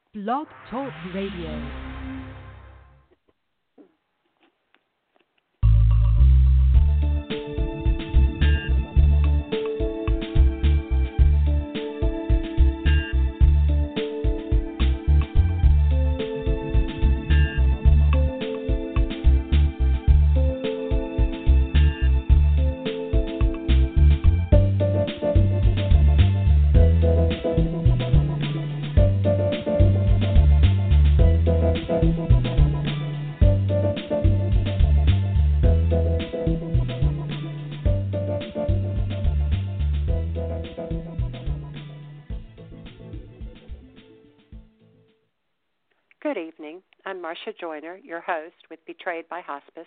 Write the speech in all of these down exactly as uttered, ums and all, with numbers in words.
Blog Talk Radio. Good evening. I'm Marcia Joyner, your host with Betrayed by Hospice.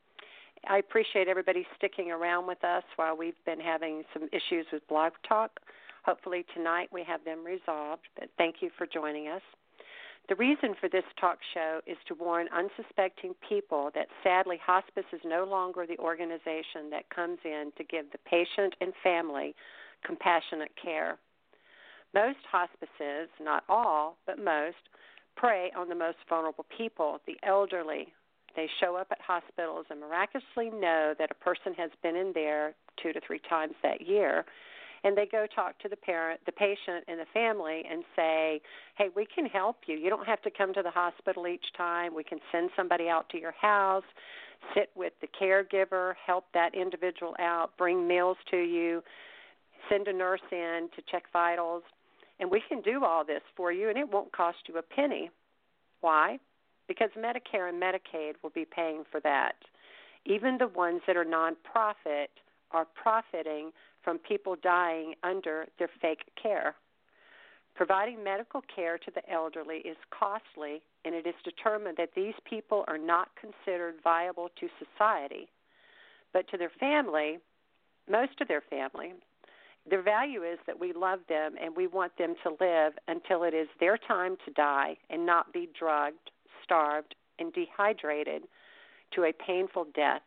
I appreciate everybody sticking around with us while we've been having some issues with Blog Talk. Hopefully tonight we have them resolved, but thank you for joining us. The reason for this talk show is to warn unsuspecting people that sadly hospice is no longer the organization that comes in to give the patient and family compassionate care. Most hospices, not all, but most, prey on the most vulnerable people, the elderly. They show up at hospitals and miraculously know that a person has been in there two to three times that year, and they go talk to the parent, the patient, and the family and say, hey, we can help you. You don't have to come to the hospital each time. We can send somebody out to your house, sit with the caregiver, help that individual out, bring meals to you, send a nurse in to check vitals. And we can do all this for you, and it won't cost you a penny. Why? Because Medicare and Medicaid will be paying for that. Even the ones that are nonprofit are profiting from people dying under their fake care. Providing medical care to the elderly is costly, and it is determined that these people are not considered viable to society. But to their family, most of their family, their value is that we love them and we want them to live until it is their time to die and not be drugged, starved, and dehydrated to a painful death.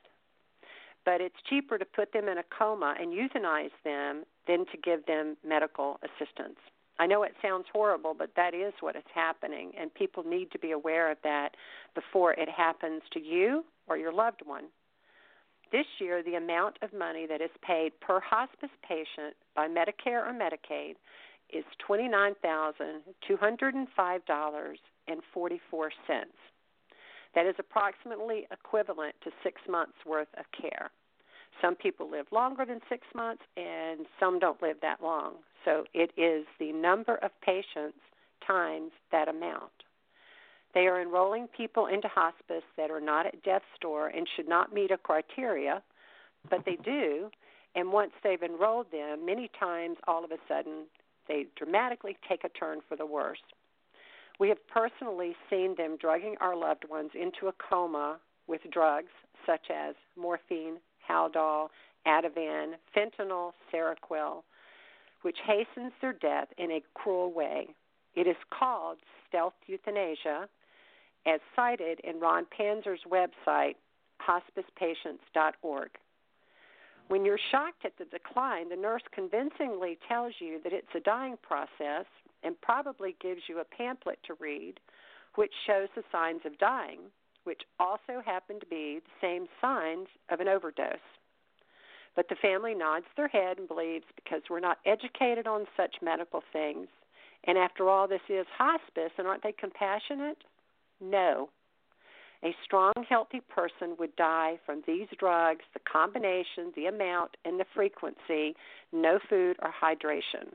But it's cheaper to put them in a coma and euthanize them than to give them medical assistance. I know it sounds horrible, but that is what is happening, and people need to be aware of that before it happens to you or your loved one. This year, the amount of money that is paid per hospice patient by Medicare or Medicaid is twenty-nine thousand two hundred five dollars and forty-four cents. That is approximately equivalent to six months' worth of care. Some people live longer than six months, and some don't live that long. So it is the number of patients times that amount. They are enrolling people into hospice that are not at death's door and should not meet a criteria, but they do. And once they've enrolled them, many times all of a sudden they dramatically take a turn for the worse. We have personally seen them drugging our loved ones into a coma with drugs such as morphine, Haldol, Ativan, fentanyl, Seroquel, which hastens their death in a cruel way. It is called stealth euthanasia, as cited in Ron Panzer's website, hospice patients dot org. When you're shocked at the decline, the nurse convincingly tells you that it's a dying process and probably gives you a pamphlet to read, which shows the signs of dying, which also happen to be the same signs of an overdose. But the family nods their head and believes because we're not educated on such medical things, and after all, this is hospice, and aren't they compassionate? No. A strong, healthy person would die from these drugs, the combination, the amount, and the frequency, no food or hydration.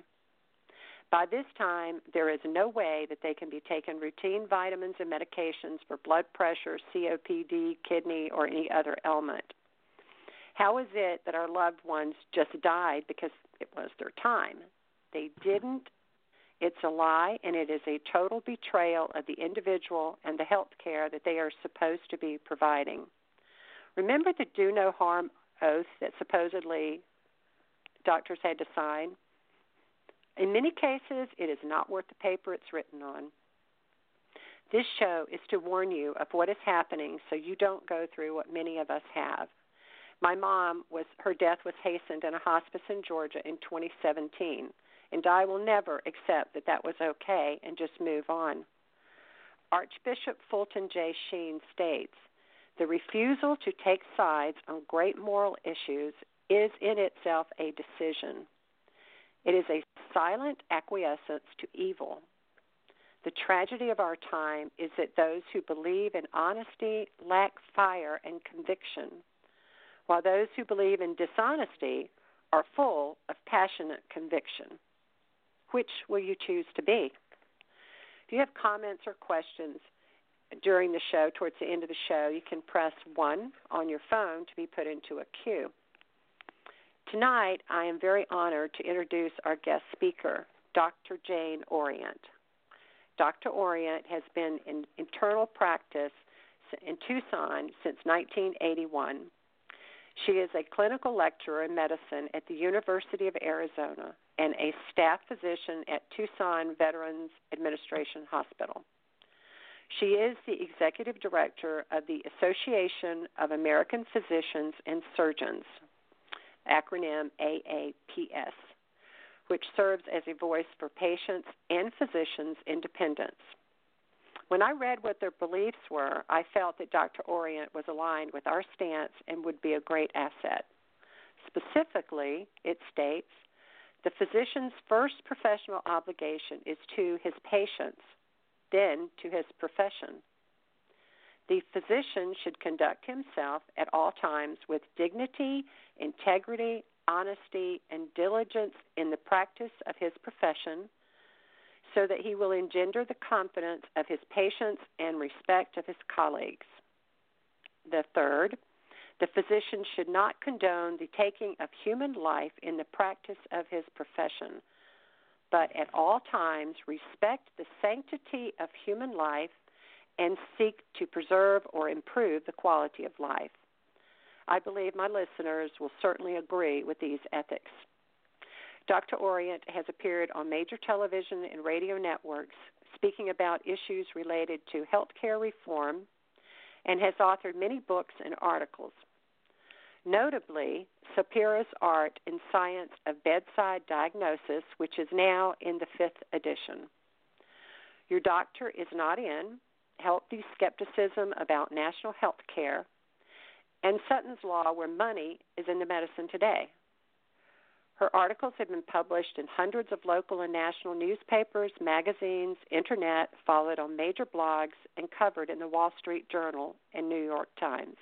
By this time, there is no way that they can be taking routine vitamins and medications for blood pressure, C O P D, kidney, or any other ailment. How is it that our loved ones just died because it was their time? They didn't. It's a lie, and it is a total betrayal of the individual and the health care that they are supposed to be providing. Remember the do no harm oath that supposedly doctors had to sign? In many cases, it is not worth the paper it's written on. This show is to warn you of what is happening so you don't go through what many of us have. My mom, was her death was hastened in a hospice in Georgia in twenty seventeen, and I will never accept that that was okay and just move on. Archbishop Fulton J. Sheen states, "The refusal to take sides on great moral issues is in itself a decision. It is a silent acquiescence to evil. The tragedy of our time is that those who believe in honesty lack fire and conviction, while those who believe in dishonesty are full of passionate conviction. Which will you choose to be?" If you have comments or questions during the show, towards the end of the show, you can press one on your phone to be put into a queue. Tonight, I am very honored to introduce our guest speaker, Doctor Jane Orient. Doctor Orient has been in internal practice in Tucson since nineteen eighty-one. She is a clinical lecturer in medicine at the University of Arizona and a staff physician at Tucson Veterans Administration Hospital. She is the executive director of the Association of American Physicians and Surgeons, acronym A A P S, which serves as a voice for patients and physicians' independence. When I read what their beliefs were, I felt that Doctor Orient was aligned with our stance and would be a great asset. Specifically, it states, the physician's first professional obligation is to his patients, then to his profession. The physician should conduct himself at all times with dignity, integrity, honesty, and diligence in the practice of his profession, so that he will engender the confidence of his patients and respect of his colleagues. The third, the physician should not condone the taking of human life in the practice of his profession, but at all times respect the sanctity of human life and seek to preserve or improve the quality of life. I believe my listeners will certainly agree with these ethics. Doctor Orient has appeared on major television and radio networks speaking about issues related to healthcare reform and has authored many books and articles. Notably, Sapira's Art and Science of Bedside Diagnosis, which is now in the fifth edition. Your Doctor is Not In, Healthy Skepticism About National Health Care, and Sutton's Law, Where Money is in the Medicine Today. Her articles have been published in hundreds of local and national newspapers, magazines, internet, followed on major blogs, and covered in the Wall Street Journal and New York Times.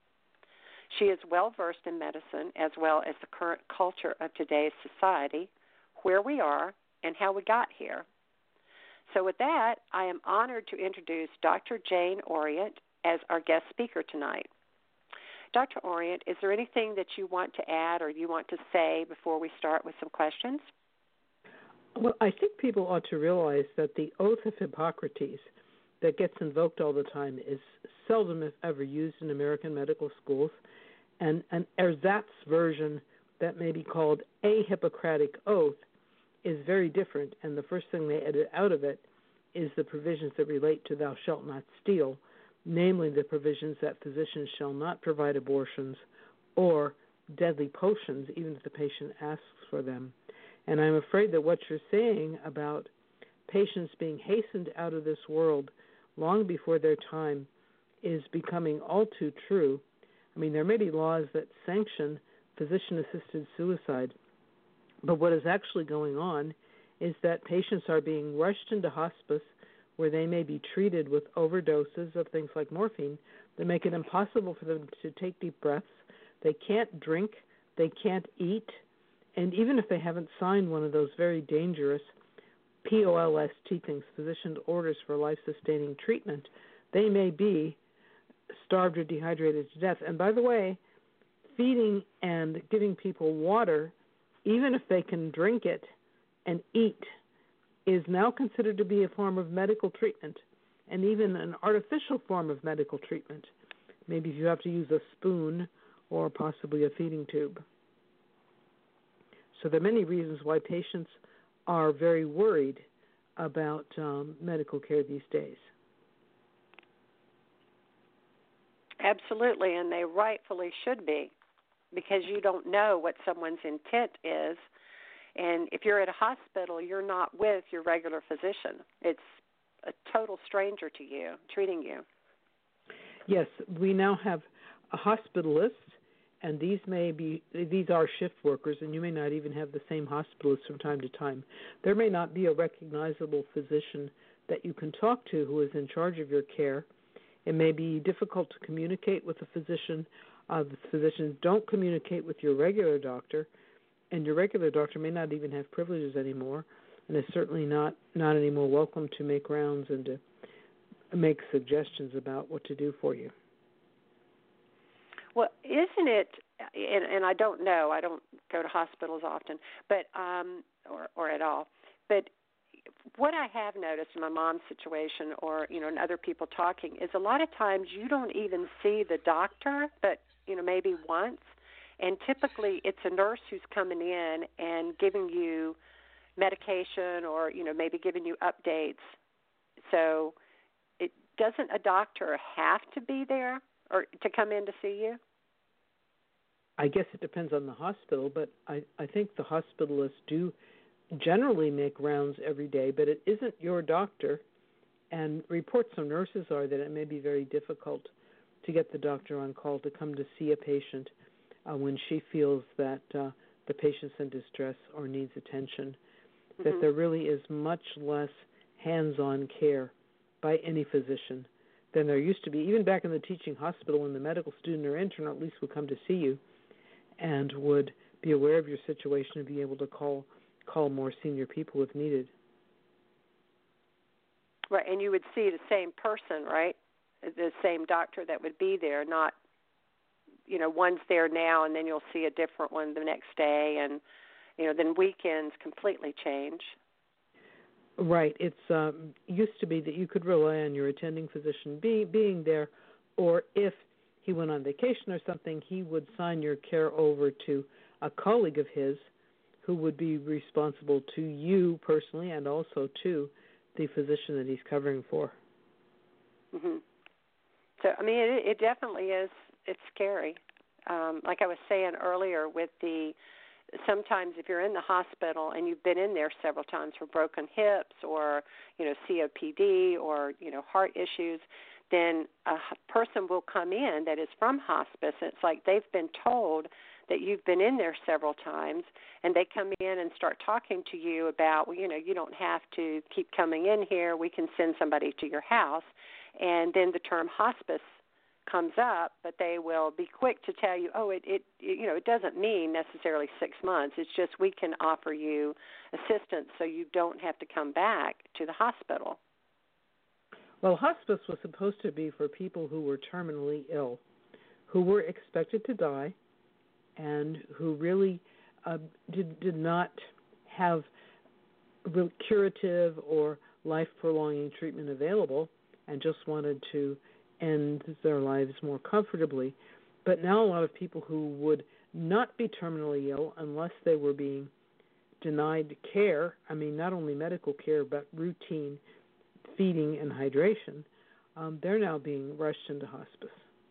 She is well-versed in medicine as well as the current culture of today's society, where we are, and how we got here. So with that, I am honored to introduce Doctor Jane Orient as our guest speaker tonight. Doctor Orient, is there anything that you want to add or you want to say before we start with some questions? Well, I think people ought to realize that the oath of Hippocrates that gets invoked all the time is seldom, if ever, used in American medical schools. And an ersatz version that may be called a Hippocratic oath is very different, and the first thing they edit out of it is the provisions that relate to thou shalt not steal, namely the provisions that physicians shall not provide abortions or deadly potions, even if the patient asks for them. And I'm afraid that what you're saying about patients being hastened out of this world long before their time is becoming all too true. I mean, there may be laws that sanction physician-assisted suicide, but what is actually going on is that patients are being rushed into hospice where they may be treated with overdoses of things like morphine that make it impossible for them to take deep breaths. They can't drink, they can't eat, and even if they haven't signed one of those very dangerous P O L S T things, physician orders for life-sustaining treatment, they may be starved or dehydrated to death. And by the way, feeding and giving people water, even if they can drink it and eat, is now considered to be a form of medical treatment, and even an artificial form of medical treatment. Maybe if you have to use a spoon or possibly a feeding tube. So there are many reasons why patients are very worried about um, medical care these days. Absolutely, and they rightfully should be, because you don't know what someone's intent is. And if you're at a hospital, you're not with your regular physician. It's a total stranger to you treating you. Yes, we now have a hospitalist, and these may be these are shift workers, and you may not even have the same hospitalist from time to time. There may not be a recognizable physician that you can talk to who is in charge of your care. It may be difficult to communicate with a physician. Uh, the physicians don't communicate with your regular doctor, and your regular doctor may not even have privileges anymore, and is certainly not, not anymore welcome to make rounds and to make suggestions about what to do for you. Well, isn't it, and, and I don't know, I don't go to hospitals often, but um, or, or at all, but what I have noticed in my mom's situation or, you know, and other people talking is a lot of times you don't even see the doctor, but, you know, maybe once, and typically it's a nurse who's coming in and giving you medication or, you know, maybe giving you updates. So it doesn't a doctor have to be there or to come in to see you? I guess it depends on the hospital, but I, I think the hospitalists do generally make rounds every day, but it isn't your doctor, and reports from nurses are that it may be very difficult to get the doctor on call to come to see a patient uh, when she feels that uh, the patient's in distress or needs attention, mm-hmm. that there really is much less hands-on care by any physician than there used to be. Even back in the teaching hospital, when the medical student or intern at least would come to see you and would be aware of your situation and be able to call call more senior people if needed. Right, and you would see the same person, right? The same doctor that would be there, not, you know, one's there now and then you'll see a different one the next day, and, you know, then weekends completely change. Right. It's um, used to be that you could rely on your attending physician be, being there, or if he went on vacation or something, he would sign your care over to a colleague of his who would be responsible to you personally and also to the physician that he's covering for. Mm-hmm. So, I mean, it, it definitely is, it's scary. Um, like I was saying earlier with the, sometimes if you're in the hospital and you've been in there several times for broken hips or, you know, C O P D or, you know, heart issues, then a person will come in that is from hospice, and it's like they've been told that you've been in there several times, and they come in and start talking to you about, well, you know, you don't have to keep coming in here. We can send somebody to your house. And then the term hospice comes up, but they will be quick to tell you, oh, it, it, it you know, it doesn't mean necessarily six months. It's just we can offer you assistance so you don't have to come back to the hospital. Well, hospice was supposed to be for people who were terminally ill, who were expected to die, and who really uh, did, did not have real curative or life-prolonging treatment available and just wanted to end their lives more comfortably. But now a lot of people who would not be terminally ill unless they were being denied care, I mean not only medical care but routine feeding and hydration, um, they're now being rushed into hospice.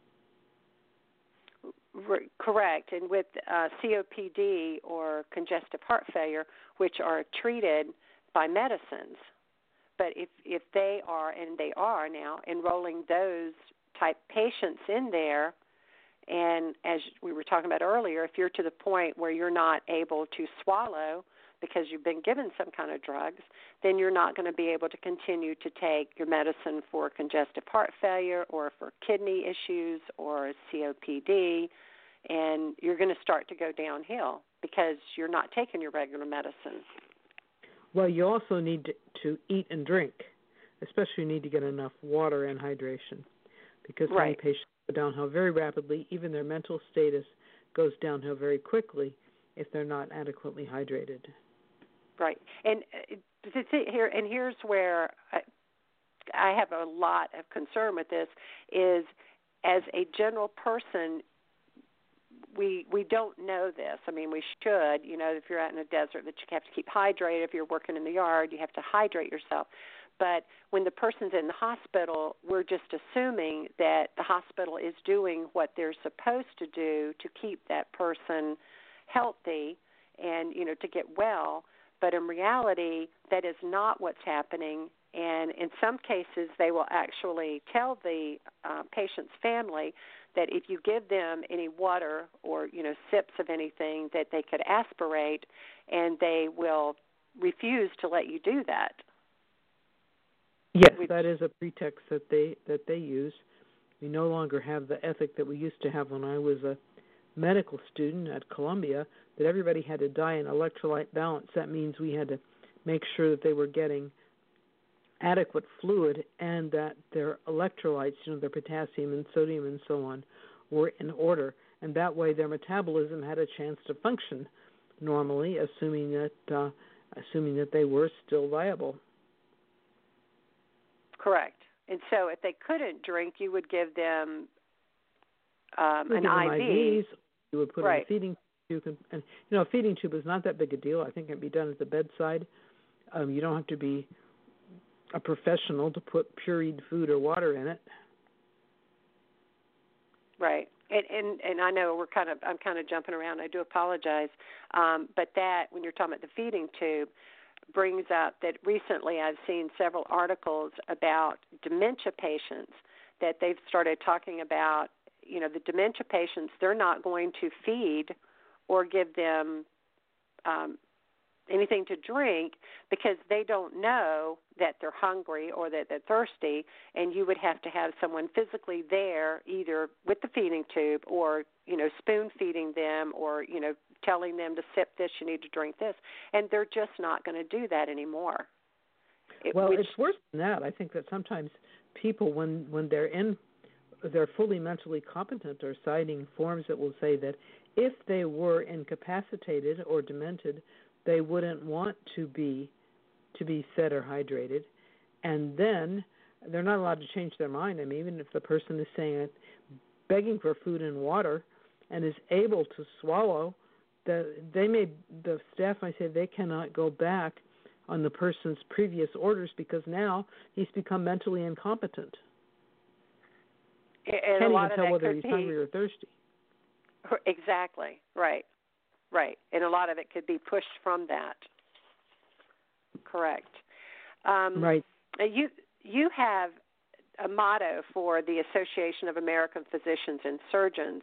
Correct. And with uh, C O P D or congestive heart failure, which are treated by medicines, but if, if they are, and they are now, enrolling those type patients in there, and as we were talking about earlier, if you're to the point where you're not able to swallow because you've been given some kind of drugs, then you're not going to be able to continue to take your medicine for congestive heart failure or for kidney issues or C O P D, and you're going to start to go downhill because you're not taking your regular medicine. Well, you also need to, to eat and drink, especially you need to get enough water and hydration, because right. many patients go downhill very rapidly. Even their mental status goes downhill very quickly if they're not adequately hydrated. Right, and uh, here and here's where I, I have a lot of concern with this is, as a general person, we we don't know this. I mean, we should. You know, if you're out in a desert, that you have to keep hydrated. If you're working in the yard, you have to hydrate yourself. But when the person's in the hospital, we're just assuming that the hospital is doing what they're supposed to do to keep that person healthy and, you know, to get well. But in reality, that is not what's happening. And in in some cases, they will actually tell the uh, patient's family that if you give them any water or, you know, sips of anything, that they could aspirate, and they will refuse to let you do that. Yes, that is a pretext that they that they use. We no longer have the ethic that we used to have when I was a medical student at Columbia, that everybody had to die in electrolyte balance. That means we had to make sure that they were getting adequate fluid and that their electrolytes, you know, their potassium and sodium and so on, were in order. And that way their metabolism had a chance to function normally, assuming that uh, assuming that they were still viable. Correct. And so if they couldn't drink, you would give them um, an I V. I Vs. You would put right. in a feeding tube. And, and, you know, a feeding tube is not that big a deal. I think it can be done at the bedside. Um, you don't have to be a professional to put pureed food or water in it. Right. And, and and I know we're kind of I'm kind of jumping around. I do apologize. Um, but that, when you're talking about the feeding tube, brings up that recently I've seen several articles about dementia patients that they've started talking about, you know, the dementia patients, they're not going to feed or give them um, anything to drink because they don't know that they're hungry or that they're thirsty, and you would have to have someone physically there either with the feeding tube or, you know, spoon feeding them or, you know, telling them to sip this, you need to drink this, and they're just not going to do that anymore. It, well, which, it's worse than that. I think that sometimes people, when, when they're in, they're fully mentally competent, are citing forms that will say that if they were incapacitated or demented, they wouldn't want to be to be fed or hydrated, and then they're not allowed to change their mind. I mean, even if the person is saying it, begging for food and water, and is able to swallow, the they may the staff might say they cannot go back on the person's previous orders because now he's become mentally incompetent. And Can't a lot even of tell that whether could he's be, hungry or thirsty. Exactly. Right. Right. And a lot of it could be pushed from that. Correct. Um, right. You you have a motto for the Association of American Physicians and Surgeons.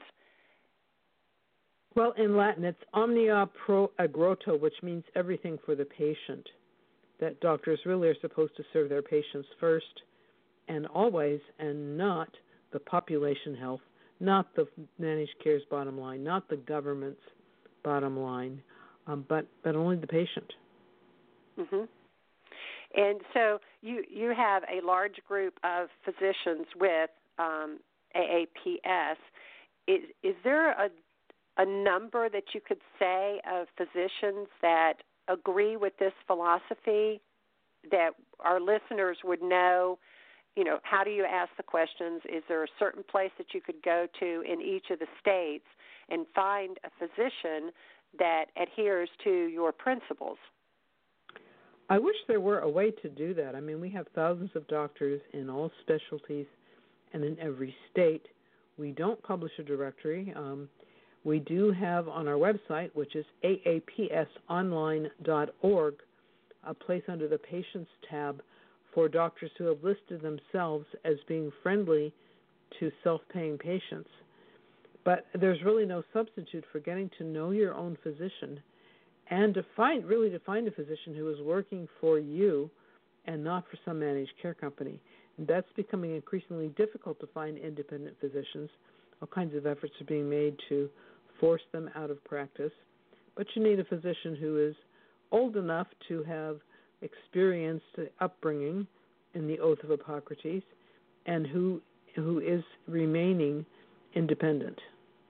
Well, in Latin, it's omnia pro agroto, which means everything for the patient. That doctors really are supposed to serve their patients first and always, and not the population health, not the managed care's bottom line, not the government's bottom line, um, but but only the patient. Mm-hmm. And so you you have a large group of physicians with um, A A P S. Is is there a a number that you could say of physicians that agree with this philosophy, that our listeners would know? You know, how do you ask the questions? Is there a certain place that you could go to in each of the states and find a physician that adheres to your principles? I wish there were a way to do that. I mean, we have thousands of doctors in all specialties and in every state. We don't publish a directory. Um, we do have on our website, which is A A P S online dot org, a place under the Patients tab for doctors who have listed themselves as being friendly to self-paying patients. But there's really no substitute for getting to know your own physician and to find, really to find a physician who is working for you and not for some managed care company. And that's becoming increasingly difficult to find independent physicians. All kinds of efforts are being made to force them out of practice. But you need a physician who is old enough to have experienced upbringing in the Oath of Hippocrates and who who is remaining independent.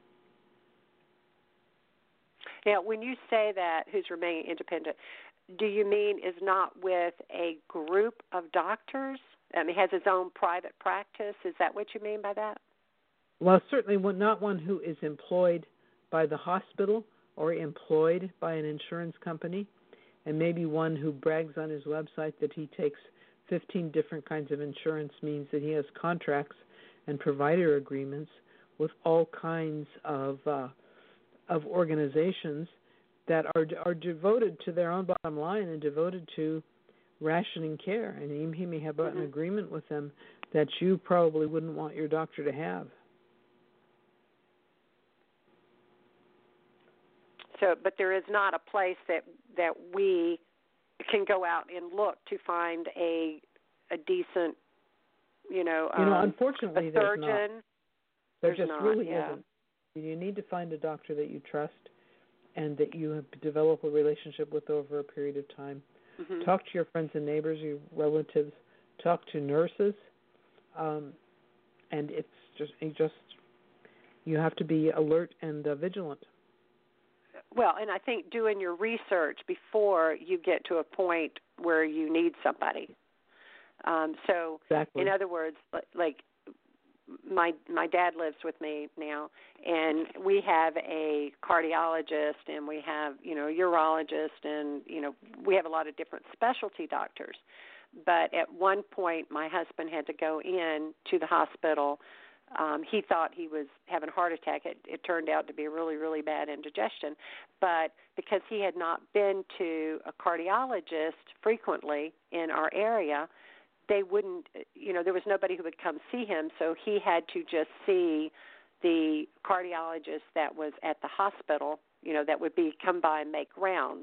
Now, when you say that, who's remaining independent, do you mean is not with a group of doctors? I mean, has his own private practice? Is that what you mean by that? Well, certainly not one who is employed by the hospital or employed by an insurance company, and maybe one who brags on his website that he takes fifteen different kinds of insurance, means that he has contracts and provider agreements with all kinds of uh, of organizations that are are devoted to their own bottom line and devoted to rationing care, and he, he may have mm-hmm. an agreement with them that you probably wouldn't want your doctor to have. So, but there is not a place that that we can go out and look to find a a decent, you know, you know, um, unfortunately, a there's surgeon. not. There there's just not, really yeah. isn't. You need to find a doctor that you trust and that you have developed a relationship with over a period of time. Mm-hmm. Talk to your friends and neighbors, your relatives. Talk to nurses, um, and it's just you just you have to be alert and uh, vigilant. Well, and I think doing your research before you get to a point where you need somebody. Um, so, exactly. in other words, like my my dad lives with me now, and we have a cardiologist, and we have you know a urologist, and you know we have a lot of different specialty doctors. But at one point, my husband had to go in to the hospital. Um, he thought he was having a heart attack. It, it turned out to be a really, really bad indigestion. But because he had not been to a cardiologist frequently in our area, they wouldn't, you know, there was nobody who would come see him, so he had to just see the cardiologist that was at the hospital, you know, that would be come by and make rounds.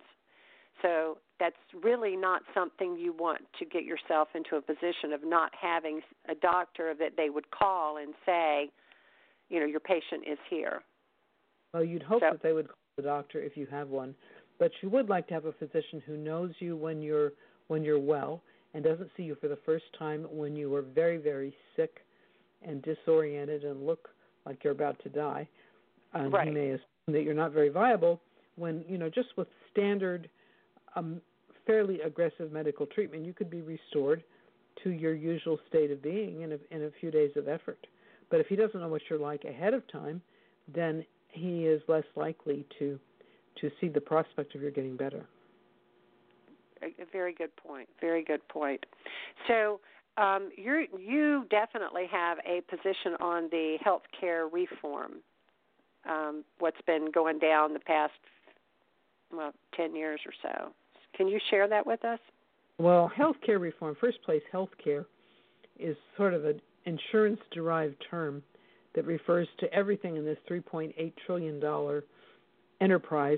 So that's really not something you want to get yourself into a position of not having a doctor that they would call and say, you know, your patient is here. Well, you'd hope so, that they would call the doctor if you have one, but you would like to have a physician who knows you when you're when you're well and doesn't see you for the first time when you are very, very sick and disoriented and look like you're about to die. And right. he may assume that you're not very viable when, you know, just with standard Um, fairly aggressive medical treatment, you could be restored to your usual state of being in a, in a few days of effort. But if he doesn't know what you're like ahead of time, then he is less likely to to see the prospect of your getting better. A, a very good point. Very good point. So um, you you definitely have a position on the healthcare reform. Um, what's been going down the past well ten years or so. Can you share that with us? Well, healthcare reform, first place, healthcare is sort of an insurance-derived term that refers to everything in this three point eight trillion dollars enterprise,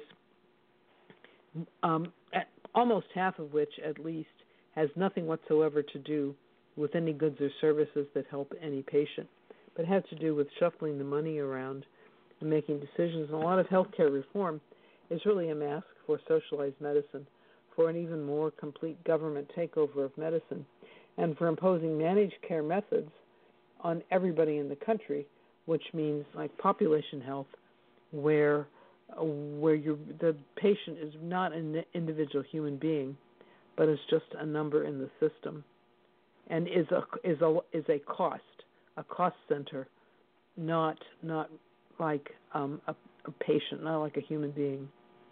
um, almost half of which, at least, has nothing whatsoever to do with any goods or services that help any patient, but has to do with shuffling the money around and making decisions. And a lot of healthcare reform is really a mask for socialized medicine, for an even more complete government takeover of medicine, and for imposing managed care methods on everybody in the country, which means like population health, where uh, where you the patient is not an individual human being, but is just a number in the system, and is a is a is a cost, a cost center, not not like um, a, a patient, not like a human being.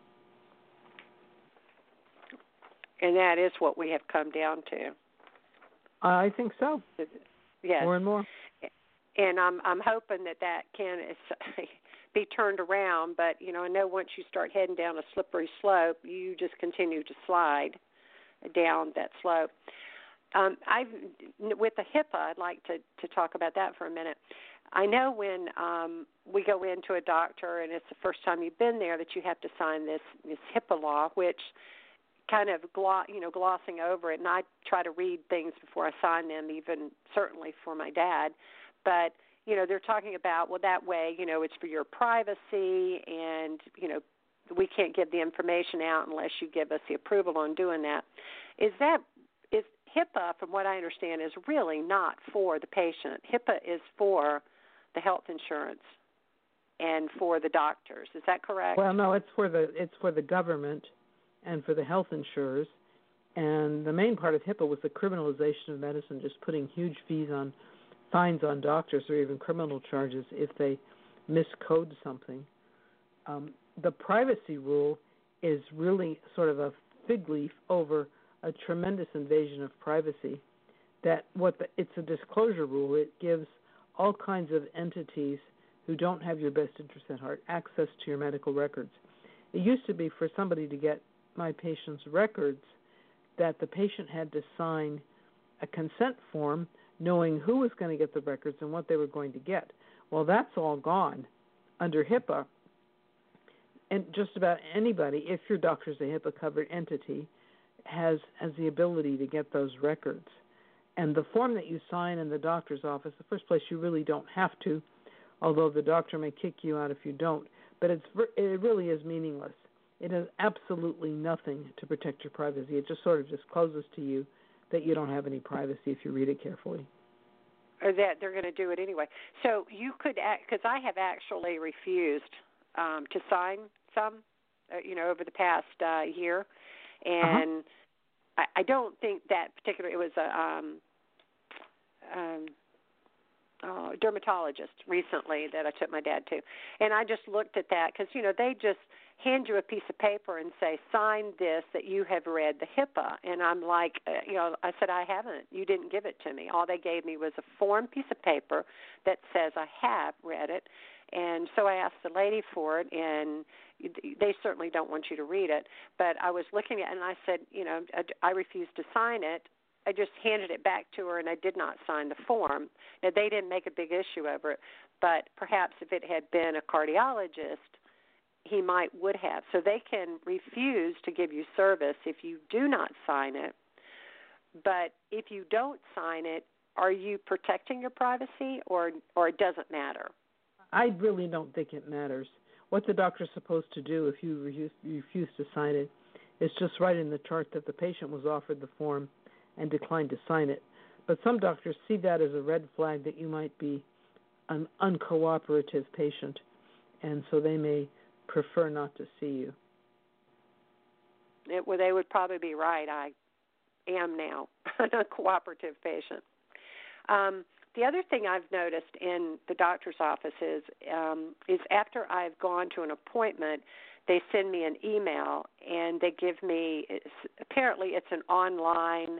And that is what we have come down to. I think so. Yes. More and more. And I'm I'm hoping that that can be turned around. But you know, I know once you start heading down a slippery slope, you just continue to slide down that slope. Um, I've with the HIPAA, I'd like to to talk about that for a minute. I know when um, we go into a doctor and it's the first time you've been there that you have to sign this this HIPAA law, which kind of gloss, you know, glossing over it, and I try to read things before I sign them, even certainly for my dad. But, you know, they're talking about, well, that way, you know, it's for your privacy, and, you know, we can't give the information out unless you give us the approval on doing that. Is that, is HIPAA, from what I understand, is really not for the patient. HIPAA is for the health insurance and for the doctors. Is that correct? Well, no, it's for the it's for the government and for the health insurers. And the main part of HIPAA was the criminalization of medicine, just putting huge fees on, fines on doctors, or even criminal charges if they miscode something. Um, the privacy rule is really sort of a fig leaf over a tremendous invasion of privacy. That what the, it's a disclosure rule. It gives all kinds of entities who don't have your best interest at heart access to your medical records. It used to be for somebody to get my patient's records, that the patient had to sign a consent form knowing who was going to get the records and what they were going to get. Well, that's all gone under HIPAA. And just about anybody, if your doctor's a HIPAA-covered entity, has, has the ability to get those records. And the form that you sign in the doctor's office, the first place you really don't have to, although the doctor may kick you out if you don't, but it's it really is meaningless. It has absolutely nothing to protect your privacy. It just sort of discloses to you that you don't have any privacy if you read it carefully. Or that they're going to do it anyway. So you could, because I have actually refused um, to sign some, uh, you know, over the past uh, year, and uh-huh. I, I don't think that particular, it was a um, um, uh, dermatologist recently that I took my dad to, and I just looked at that because, you know, they just hand you a piece of paper and say, sign this that you have read the HIPAA. And I'm like, uh, you know, I said, I haven't. You didn't give it to me. All they gave me was a form piece of paper that says I have read it. And so I asked the lady for it, and they certainly don't want you to read it. But I was looking at it, and I said, you know, I, I refused to sign it. I just handed it back to her, and I did not sign the form. Now, they didn't make a big issue over it, but perhaps if it had been a cardiologist, he might would have. So they can refuse to give you service if you do not sign it. But if you don't sign it, are you protecting your privacy, or or it doesn't matter? I really don't think it matters. What the doctor's supposed to do if you refuse, refuse to sign it is just write in the chart that the patient was offered the form and declined to sign it. But some doctors see that as a red flag that you might be an uncooperative patient, and so they may prefer not to see you. It, well, they would probably be right. I am now a cooperative patient. Um, the other thing I've noticed in the doctor's office is, um, is after I've gone to an appointment, they send me an email and they give me, it's, apparently it's an online,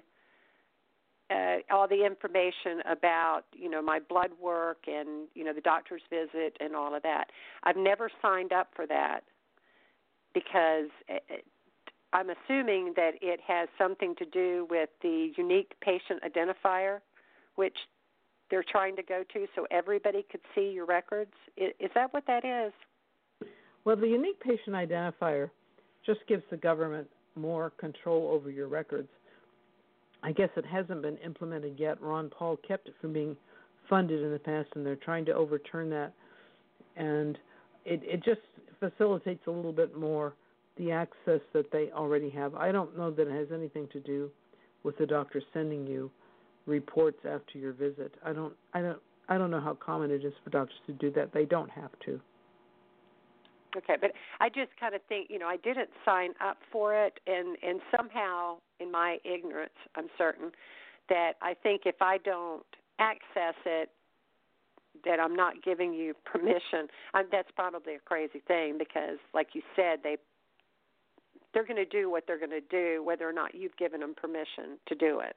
uh, all the information about, you know, my blood work and, you know, the doctor's visit and all of that. I've never signed up for that because it, I'm assuming that it has something to do with the unique patient identifier, which they're trying to go to so everybody could see your records. Is that what that is? Well, the unique patient identifier just gives the government more control over your records. I guess it hasn't been implemented yet. Ron Paul kept it from being funded in the past, and they're trying to overturn that. And it, it just facilitates a little bit more the access that they already have. I don't know that it has anything to do with the doctor sending you reports after your visit. I don't, I don't, I don't know how common it is for doctors to do that. They don't have to. Okay, but I just kind of think, you know, I didn't sign up for it, and, and somehow, in my ignorance, I'm certain that I think if I don't access it, that I'm not giving you permission. I, that's probably a crazy thing because, like you said, they they're going to do what they're going to do, whether or not you've given them permission to do it.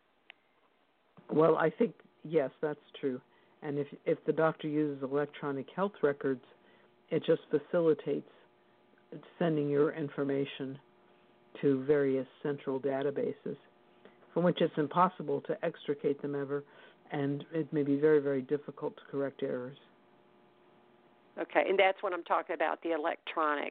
Well, I think, yes, that's true. And if if the doctor uses electronic health records, it just facilitates sending your information to various central databases from which it's impossible to extricate them ever, and it may be very, very difficult to correct errors. Okay, and that's what I'm talking about, the electronic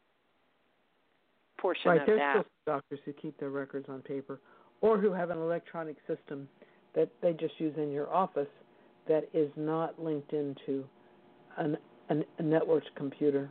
portion right, of there's that. Right, there's doctors who keep their records on paper or who have an electronic system that they just use in your office that is not linked into an, an, a networked computer.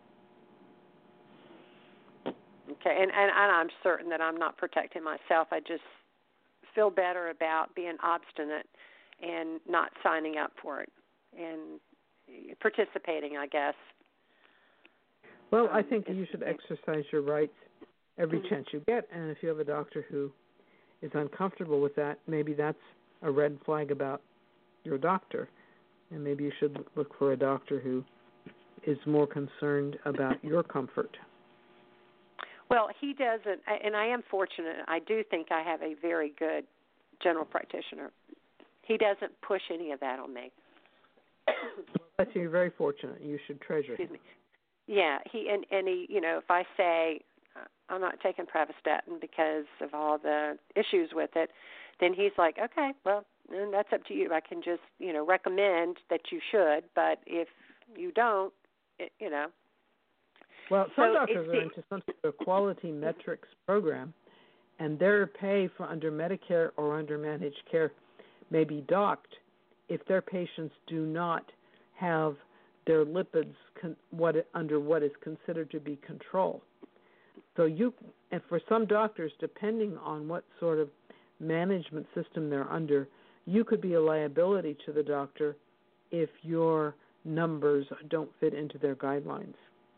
Okay, and, and, and I'm certain that I'm not protecting myself. I just feel better about being obstinate and not signing up for it and participating, I guess. Well, um, I think you should exercise your rights every mm-hmm. chance you get, and if you have a doctor who is uncomfortable with that, maybe that's a red flag about your doctor, and maybe you should look for a doctor who is more concerned about your comfort. Well, he doesn't, and I am fortunate. I do think I have a very good general practitioner. He doesn't push any of that on me. Well, you're very fortunate. You should treasure Excuse him. me. Yeah, he and, and he, you know, if I say I'm not taking pravastatin because of all the issues with it, then he's like, okay, well, then that's up to you. I can just, you know, recommend that you should, but if you don't, it, you know. Well, some so doctors the, are into some sort of quality metrics program, and their pay for under Medicare or under managed care may be docked if their patients do not have their lipids con- what under what is considered to be control. So you, and for some doctors, depending on what sort of management system they're under, you could be a liability to the doctor if your numbers don't fit into their guidelines.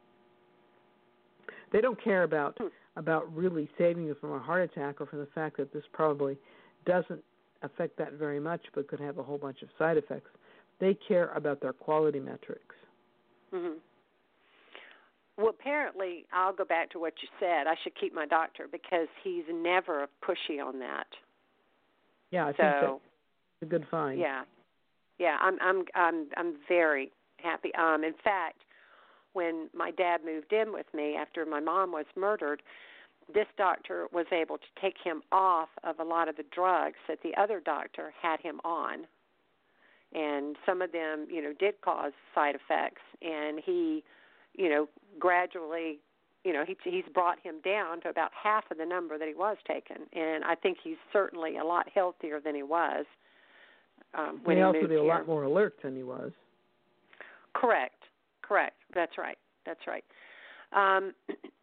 They don't care about about really saving you from a heart attack or from the fact that this probably doesn't affect that very much but could have a whole bunch of side effects. They care about their quality metrics. Mm-hmm. Well, apparently, I'll go back to what you said. I should keep my doctor because he's never pushy on that. Yeah, I so, think that's a good find. Yeah, yeah, I'm I'm I'm I'm very happy. Um, in fact, when my dad moved in with me after my mom was murdered, this doctor was able to take him off of a lot of the drugs that the other doctor had him on. And some of them, you know, did cause side effects. And he, you know, gradually, you know, he, he's brought him down to about half of the number that he was taking. And I think he's certainly a lot healthier than he was um, when he he also moved be a here. lot more alert than he was. Correct. Correct. That's right. That's right. Um,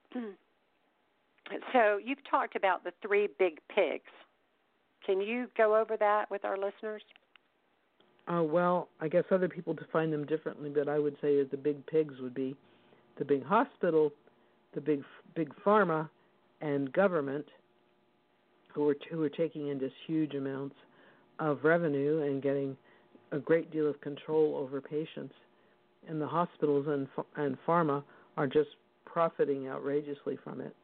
so you've talked about the three big pigs. Can you go over that with our listeners? Uh, well, I guess other people define them differently, but I would say that the big pigs would be the big hospital, the big big pharma, and government, who are who are taking in just huge amounts of revenue and getting a great deal of control over patients. And the hospitals and and pharma are just profiting outrageously from it.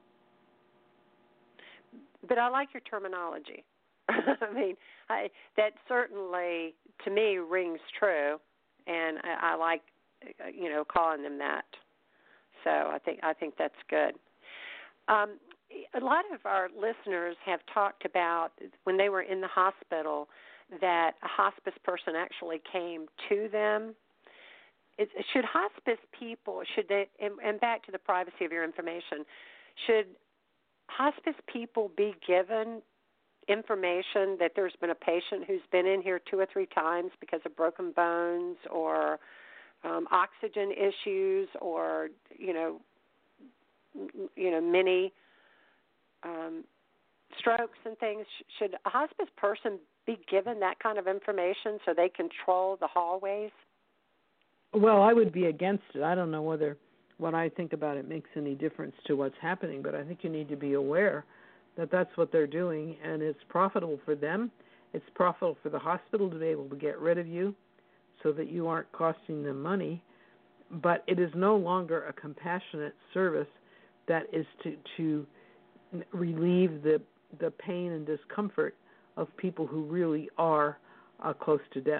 But I like your terminology. I mean, I, that certainly, to me, rings true, and I, I like, you know, calling them that. So I think I think that's good. Um, a lot of our listeners have talked about when they were in the hospital that a hospice person actually came to them. It, should hospice people, should they, and, and back to the privacy of your information, should hospice people be given information that there's been a patient who's been in here two or three times because of broken bones or um, oxygen issues or, you know, you know, many um, strokes and things? Should a hospice person be given that kind of information so they control the hallways? Well, I would be against it. I don't know whether what I think about it makes any difference to what's happening, but I think you need to be aware that that's what they're doing, and it's profitable for them. It's profitable for the hospital to be able to get rid of you so that you aren't costing them money, but it is no longer a compassionate service that is to, to relieve the, the pain and discomfort of people who really are uh, close to death.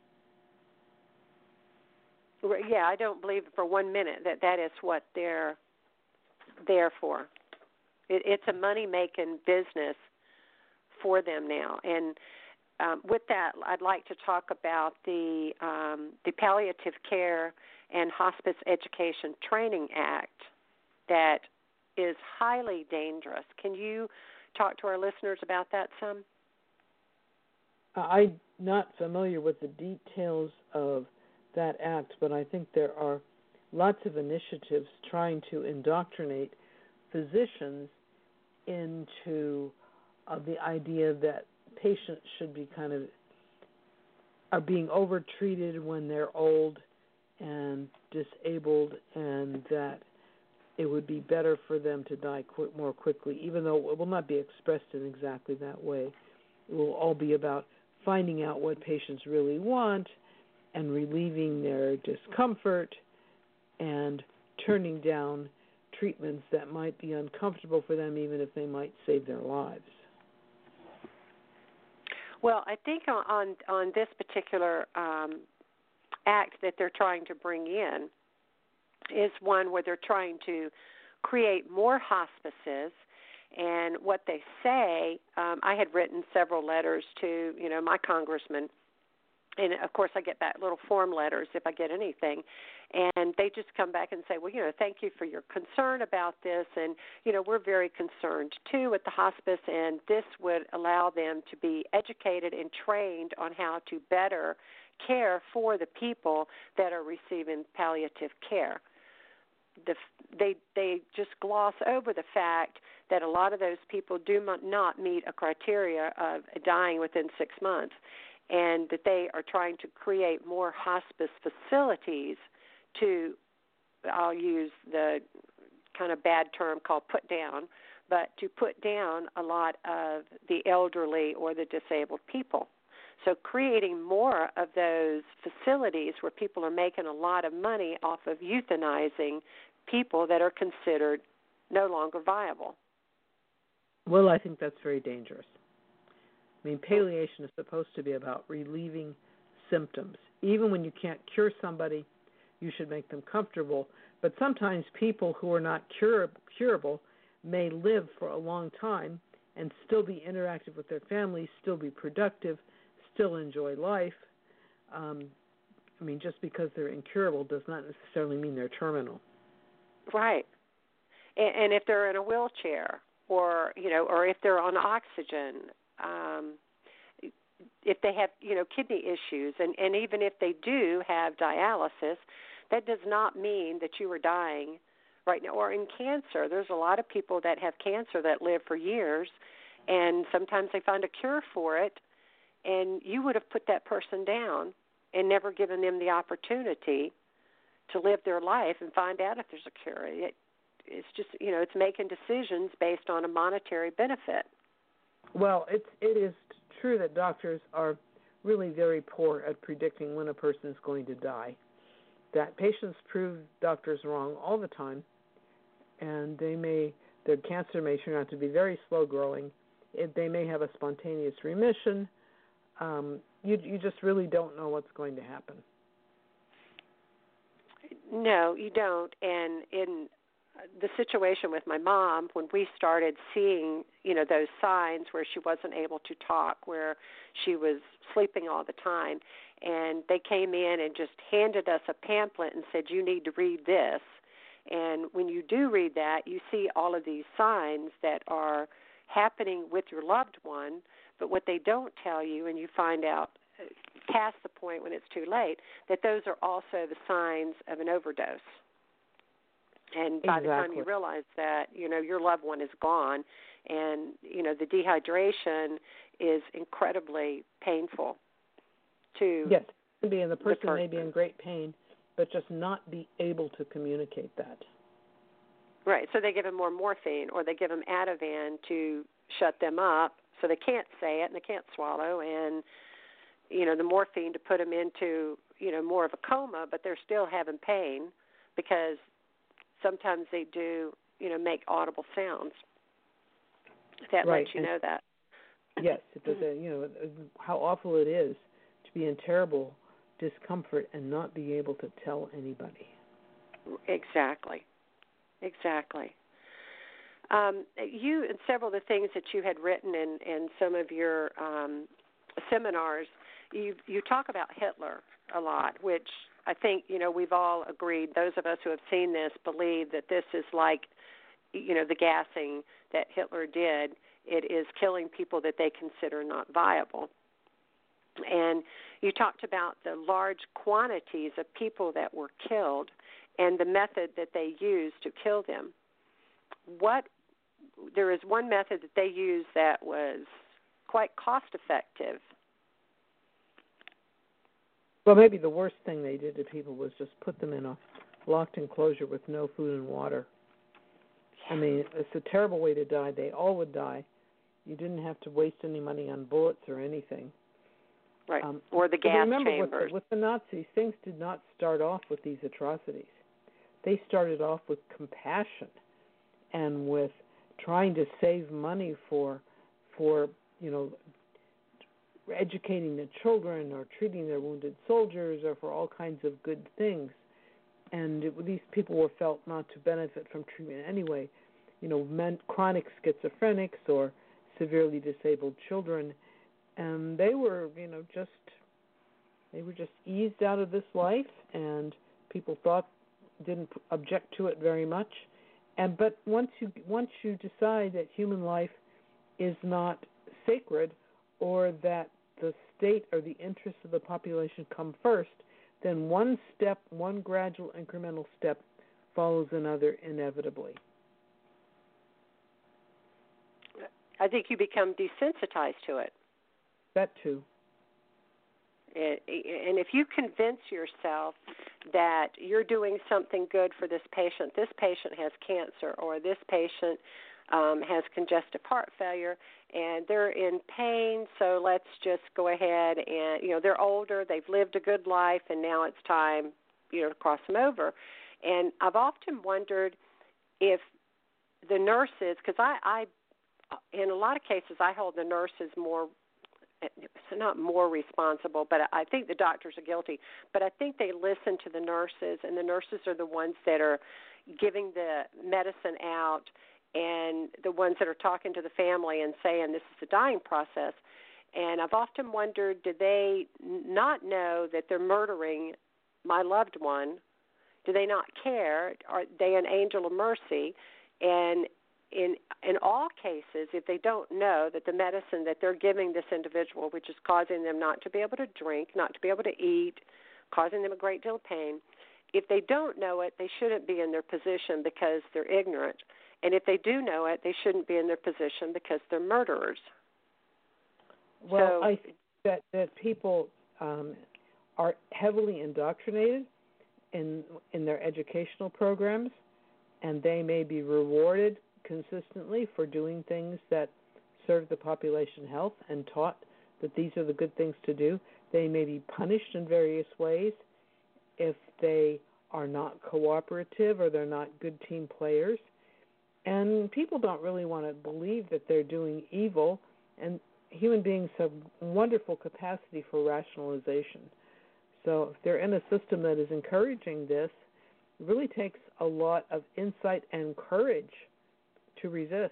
Yeah, I don't believe for one minute that that is what they're there for. It, it's a money-making business for them now. And um, with that, I'd like to talk about the um, the Palliative Care and Hospice Education Training Act that is highly dangerous. Can you talk to our listeners about that some? I'm not familiar with the details of that act, but I think there are lots of initiatives trying to indoctrinate physicians into uh, the idea that patients should be kind of are being overtreated when they're old and disabled, and that it would be better for them to die qu- more quickly, even though it will not be expressed in exactly that way. It will all be about finding out what patients really want and relieving their discomfort and turning down treatments that might be uncomfortable for them, even if they might save their lives. Well, I think on on this particular um, act that they're trying to bring in is one where they're trying to create more hospices. And what they say, um, I had written several letters to, you know, my congressman. And, of course, I get back little form letters if I get anything. And they just come back and say, well, you know, thank you for your concern about this. And, you know, we're very concerned, too, with the hospice. And this would allow them to be educated and trained on how to better care for the people that are receiving palliative care. The, they they just gloss over the fact that a lot of those people do not meet a criteria of dying within six months, and that they are trying to create more hospice facilities to, I'll use the kind of bad term called put down, but to put down a lot of the elderly or the disabled people. So creating more of those facilities where people are making a lot of money off of euthanizing people that are considered no longer viable. Well, I think that's very dangerous. I mean, palliation is supposed to be about relieving symptoms. Even when you can't cure somebody, you should make them comfortable. But sometimes people who are not cura- curable may live for a long time and still be interactive with their families, still be productive, still enjoy life. Um, I mean, just because they're incurable does not necessarily mean they're terminal. Right. And, and if they're in a wheelchair, or you know, or if they're on oxygen, um, if they have you know kidney issues, and, and even if they do have dialysis, that does not mean that you are dying right now. Or in cancer, there's a lot of people that have cancer that live for years, and sometimes they find a cure for it. And you would have put that person down and never given them the opportunity to live their life and find out if there's a cure. It, it's just, you know, it's making decisions based on a monetary benefit. Well, it's, it is true that doctors are really very poor at predicting when a person is going to die. That patients prove doctors wrong all the time, and they may, their cancer may turn out to be very slow growing. It, they may have a spontaneous remission. Um, you, you just really don't know what's going to happen. No, you don't. And in the situation with my mom, when we started seeing, you know, those signs where she wasn't able to talk, where she was sleeping all the time, and they came in and just handed us a pamphlet and said, you need to read this. And when you do read that, you see all of these signs that are happening with your loved one, but what they don't tell you, and you find out past the point when it's too late, that those are also the signs of an overdose. And by exactly. the time you realize that, you know, your loved one is gone, and, you know, the dehydration is incredibly painful to yes, it can be, and the person, the person may be in great pain, but just not be able to communicate that. Right, so they give them more morphine, or they give them Ativan to shut them up so they can't say it and they can't swallow, and, you know, the morphine to put them into, you know, more of a coma, but they're still having pain because sometimes they do, you know, make audible sounds. That right. lets you and know that. Yes, it does, you know, how awful it is to be in terrible discomfort and not be able to tell anybody. Exactly. Exactly. Um, you and several of the things that you had written in, in some of your um, seminars, you you talk about Hitler a lot, which I think, you know, we've all agreed, those of us who have seen this believe that this is like, you know, the gassing that Hitler did. It is killing people that they consider not viable. And you talked about the large quantities of people that were killed and the method that they used to kill them. What there is one method that they used that was quite cost effective. Well, maybe the worst thing they did to people was just put them in a locked enclosure with no food and water. I mean, it's a terrible way to die. They all would die. You didn't have to waste any money on bullets or anything. Right, um, or the gas remember, chambers. With the, with the Nazis, things did not start off with these atrocities. They started off with compassion and with trying to save money for, for you know, educating the children or treating their wounded soldiers or for all kinds of good things. and it, these people were felt not to benefit from treatment anyway. You know, men, chronic schizophrenics or severely disabled children, and they were, you know, just they were just eased out of this life, and people thought didn't object to it very much. And but once you once you decide that human life is not sacred, or that the state or the interests of the population come first, then one step, one gradual incremental step follows another inevitably. I think you become desensitized to it. That too. And if you convince yourself that you're doing something good for this patient, this patient has cancer, or this patient um, has congestive heart failure, and they're in pain, so let's just go ahead and, you know, they're older, they've lived a good life, and now it's time, you know, to cross them over. And I've often wondered if the nurses, because I, I, in a lot of cases, I hold the nurses more, not more responsible, but I think the doctors are guilty. But I think they listen to the nurses, and the nurses are the ones that are giving the medicine out, and the ones that are talking to the family and saying this is the dying process. And I've often wondered, do they not know that they're murdering my loved one? Do they not care? Are they an angel of mercy? And in in all cases, if they don't know that the medicine that they're giving this individual, which is causing them not to be able to drink, not to be able to eat, causing them a great deal of pain, if they don't know it, they shouldn't be in their position because they're ignorant. And if they do know it, they shouldn't be in their position because they're murderers. Well, so, I think that, that people um, are heavily indoctrinated in in their educational programs, and they may be rewarded consistently for doing things that serve the population health and taught that these are the good things to do. They may be punished in various ways if they are not cooperative or they're not good team players. And people don't really want to believe that they're doing evil, and human beings have wonderful capacity for rationalization. So if they're in a system that is encouraging this, it really takes a lot of insight and courage to resist.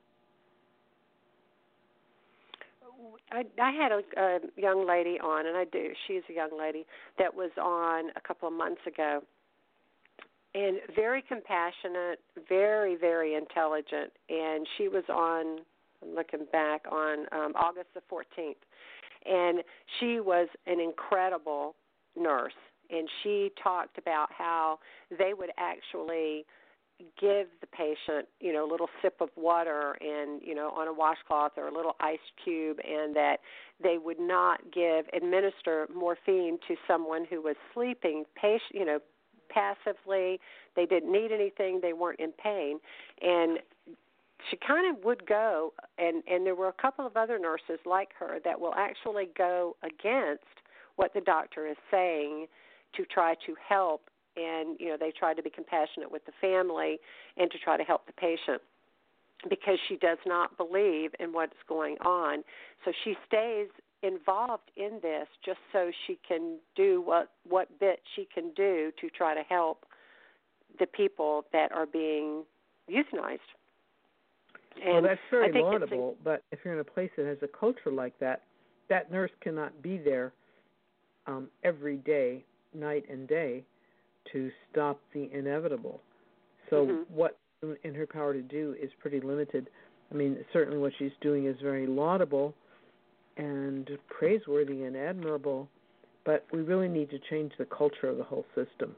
I, I had a, a young lady on, and I do, she's a young lady, that was on a couple of months ago, and very compassionate, very, very intelligent, and she was on, I'm looking back, on um, August the fourteenth, and she was an incredible nurse, and she talked about how they would actually give the patient, you know, a little sip of water and, you know, on a washcloth or a little ice cube, and that they would not give, administer morphine to someone who was sleeping, patient, you know, passively. They didn't need anything. They weren't in pain. And she kind of would go, and, and there were a couple of other nurses like her that will actually go against what the doctor is saying to try to help. And, you know, they try to be compassionate with the family and to try to help the patient because she does not believe in what's going on. So she stays involved in this just so she can do what, what bit she can do to try to help the people that are being euthanized. And well, that's very I laudable, a, but if you're in a place that has a culture like that, that nurse cannot be there um, every day, night and day, to stop the inevitable. So mm-hmm. what in her power to do is pretty limited. I mean, certainly what she's doing is very laudable and praiseworthy and admirable, but we really need to change the culture of the whole system.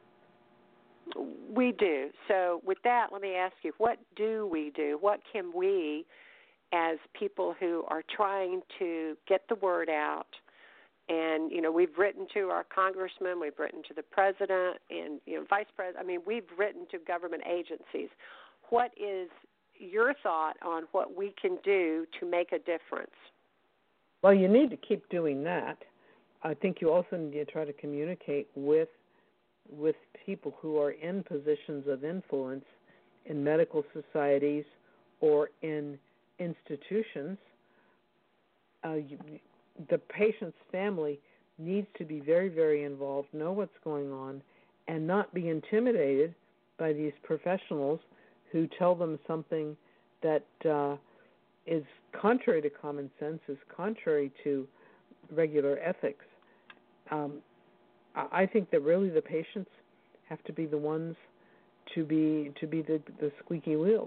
We do. So with that, let me ask you, what do we do? What can we, as people who are trying to get the word out, and, you know, we've written to our congressman, we've written to the president and, you know, vice president. I mean, we've written to government agencies. What is your thought on what we can do to make a difference? Well, you need to keep doing that. I think you also need to try to communicate with with people who are in positions of influence in medical societies or in institutions. Uh, you, the patient's family needs to be very, very involved, know what's going on, and not be intimidated by these professionals who tell them something that uh, is contrary to common sense, is contrary to regular ethics. Um, I think that really the patients have to be the ones to be to be the, the squeaky wheels.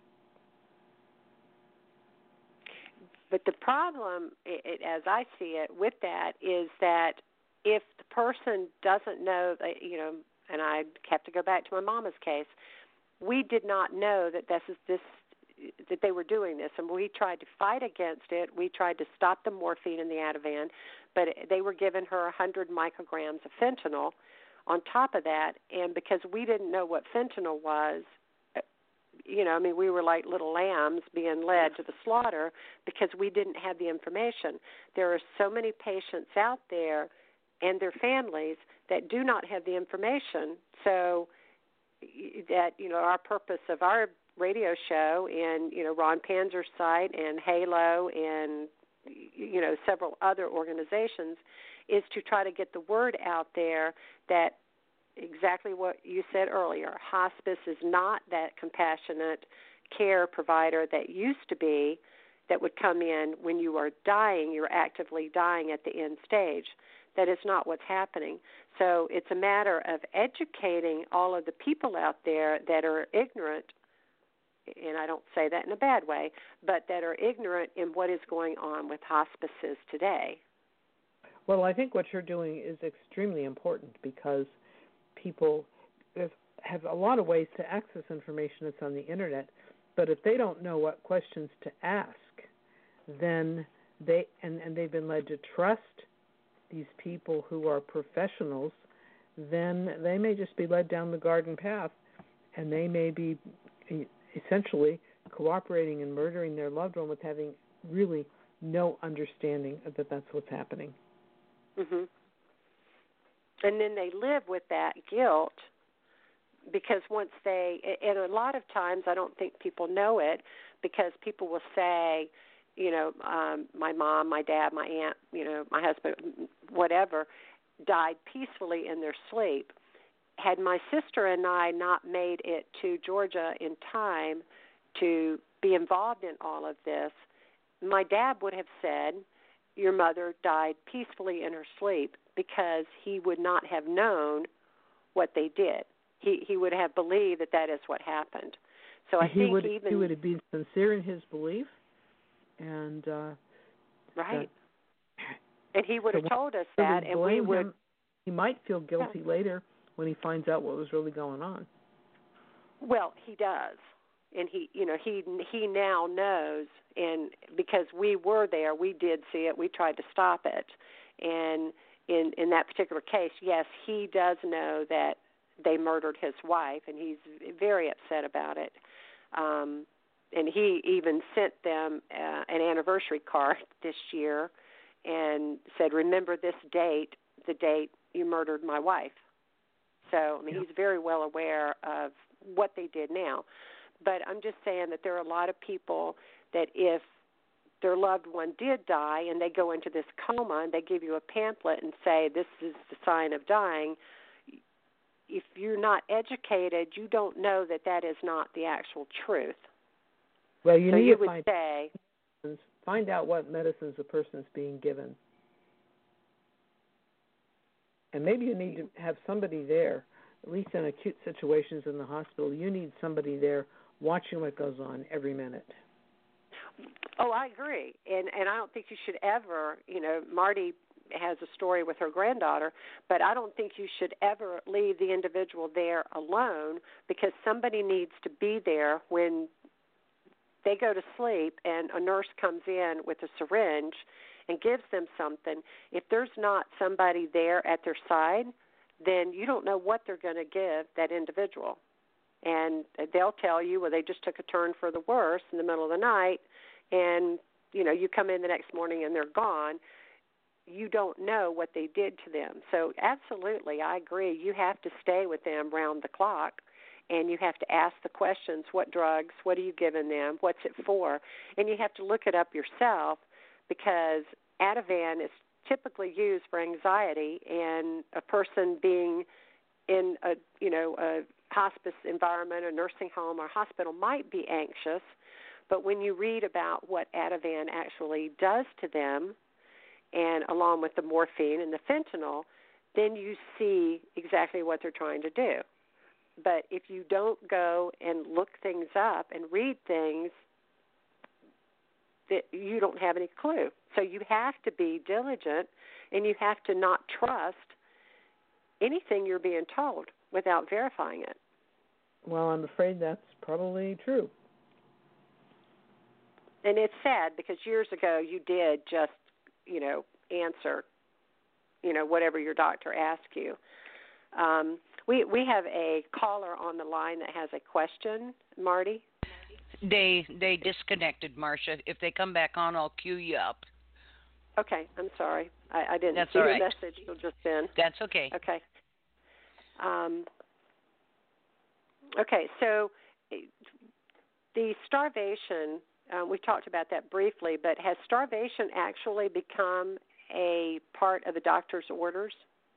But the problem, it, it, as I see it, with that is that if the person doesn't know, you know, and I have to go back to my mama's case, we did not know that this is this that they were doing this, and we tried to fight against it. We tried to stop the morphine and the Ativan, but they were giving her one hundred micrograms of fentanyl on top of that, and because we didn't know what fentanyl was, you know, I mean, we were like little lambs being led to the slaughter because we didn't have the information. There are so many patients out there and their families that do not have the information. So that, you know, our purpose of our radio show and, you know, Ron Panzer's site and Halo and, you know, several other organizations is to try to get the word out there that exactly what you said earlier, hospice is not that compassionate care provider that used to be that would come in when you are dying, you're actively dying at the end stage. That is not what's happening. So it's a matter of educating all of the people out there that are ignorant, and I don't say that in a bad way, but that are ignorant in what is going on with hospices today. Well, I think what you're doing is extremely important because people have a lot of ways to access information that's on the Internet, but if they don't know what questions to ask, then they and, and they've been led to trust these people who are professionals, then they may just be led down the garden path, and they may be essentially cooperating and murdering their loved one with having really no understanding that that's what's happening. Mm-hmm. And then they live with that guilt because once they, and a lot of times I don't think people know it because people will say, you know, um, my mom, my dad, my aunt, you know, my husband, whatever, died peacefully in their sleep. Had my sister and I not made it to Georgia in time to be involved in all of this, my dad would have said, your mother died peacefully in her sleep because he would not have known what they did. He he would have believed that that is what happened. So I he think would, even... He would have been sincere in his belief. And uh, right, that, and he would so have told us that, and we would. Him, he might feel guilty yeah. later when he finds out what was really going on. Well, he does, and he, you know, he he now knows, and because we were there, we did see it. We tried to stop it, and in in that particular case, yes, he does know that they murdered his wife, and he's very upset about it. Um, And he even sent them uh, an anniversary card this year and said, remember this date, the date you murdered my wife. So, I mean, yeah. He's very well aware of what they did now. But I'm just saying that there are a lot of people that if their loved one did die and they go into this coma and they give you a pamphlet and say this is the sign of dying, if you're not educated, you don't know that that is not the actual truth. Well, you so need you to would find, say, find out what medicines the person's being given. And maybe you need to have somebody there, at least in acute situations in the hospital, you need somebody there watching what goes on every minute. Oh, I agree. And and I don't think you should ever, you know, Marty has a story with her granddaughter, but I don't think you should ever leave the individual there alone because somebody needs to be there when they go to sleep and a nurse comes in with a syringe and gives them something. If there's not somebody there at their side, then you don't know what they're going to give that individual. And they'll tell you, well, they just took a turn for the worse in the middle of the night, and, you know, you come in the next morning and they're gone. You don't know what they did to them. So absolutely, I agree. You have to stay with them round the clock. And you have to ask the questions, what drugs, what are you giving them, what's it for? And you have to look it up yourself because Ativan is typically used for anxiety and a person being in a you know a hospice environment, a nursing home, or hospital might be anxious, but when you read about what Ativan actually does to them, and along with the morphine and the fentanyl, then you see exactly what they're trying to do. But if you don't go and look things up and read things, that you don't have any clue. So you have to be diligent, and you have to not trust anything you're being told without verifying it. Well, I'm afraid that's probably true. And it's sad because years ago you did just, you know, answer, you know, whatever your doctor asked you. Um, we we have a caller on the line that has a question, Marty. They they disconnected, Marcia. If they come back on, I'll cue you up. Okay, I'm sorry. I, I didn't That's see all the right. message till just then. That's okay. Okay. Um, okay, so the starvation, uh, we talked about that briefly, but has starvation actually become a part of the doctor's orders?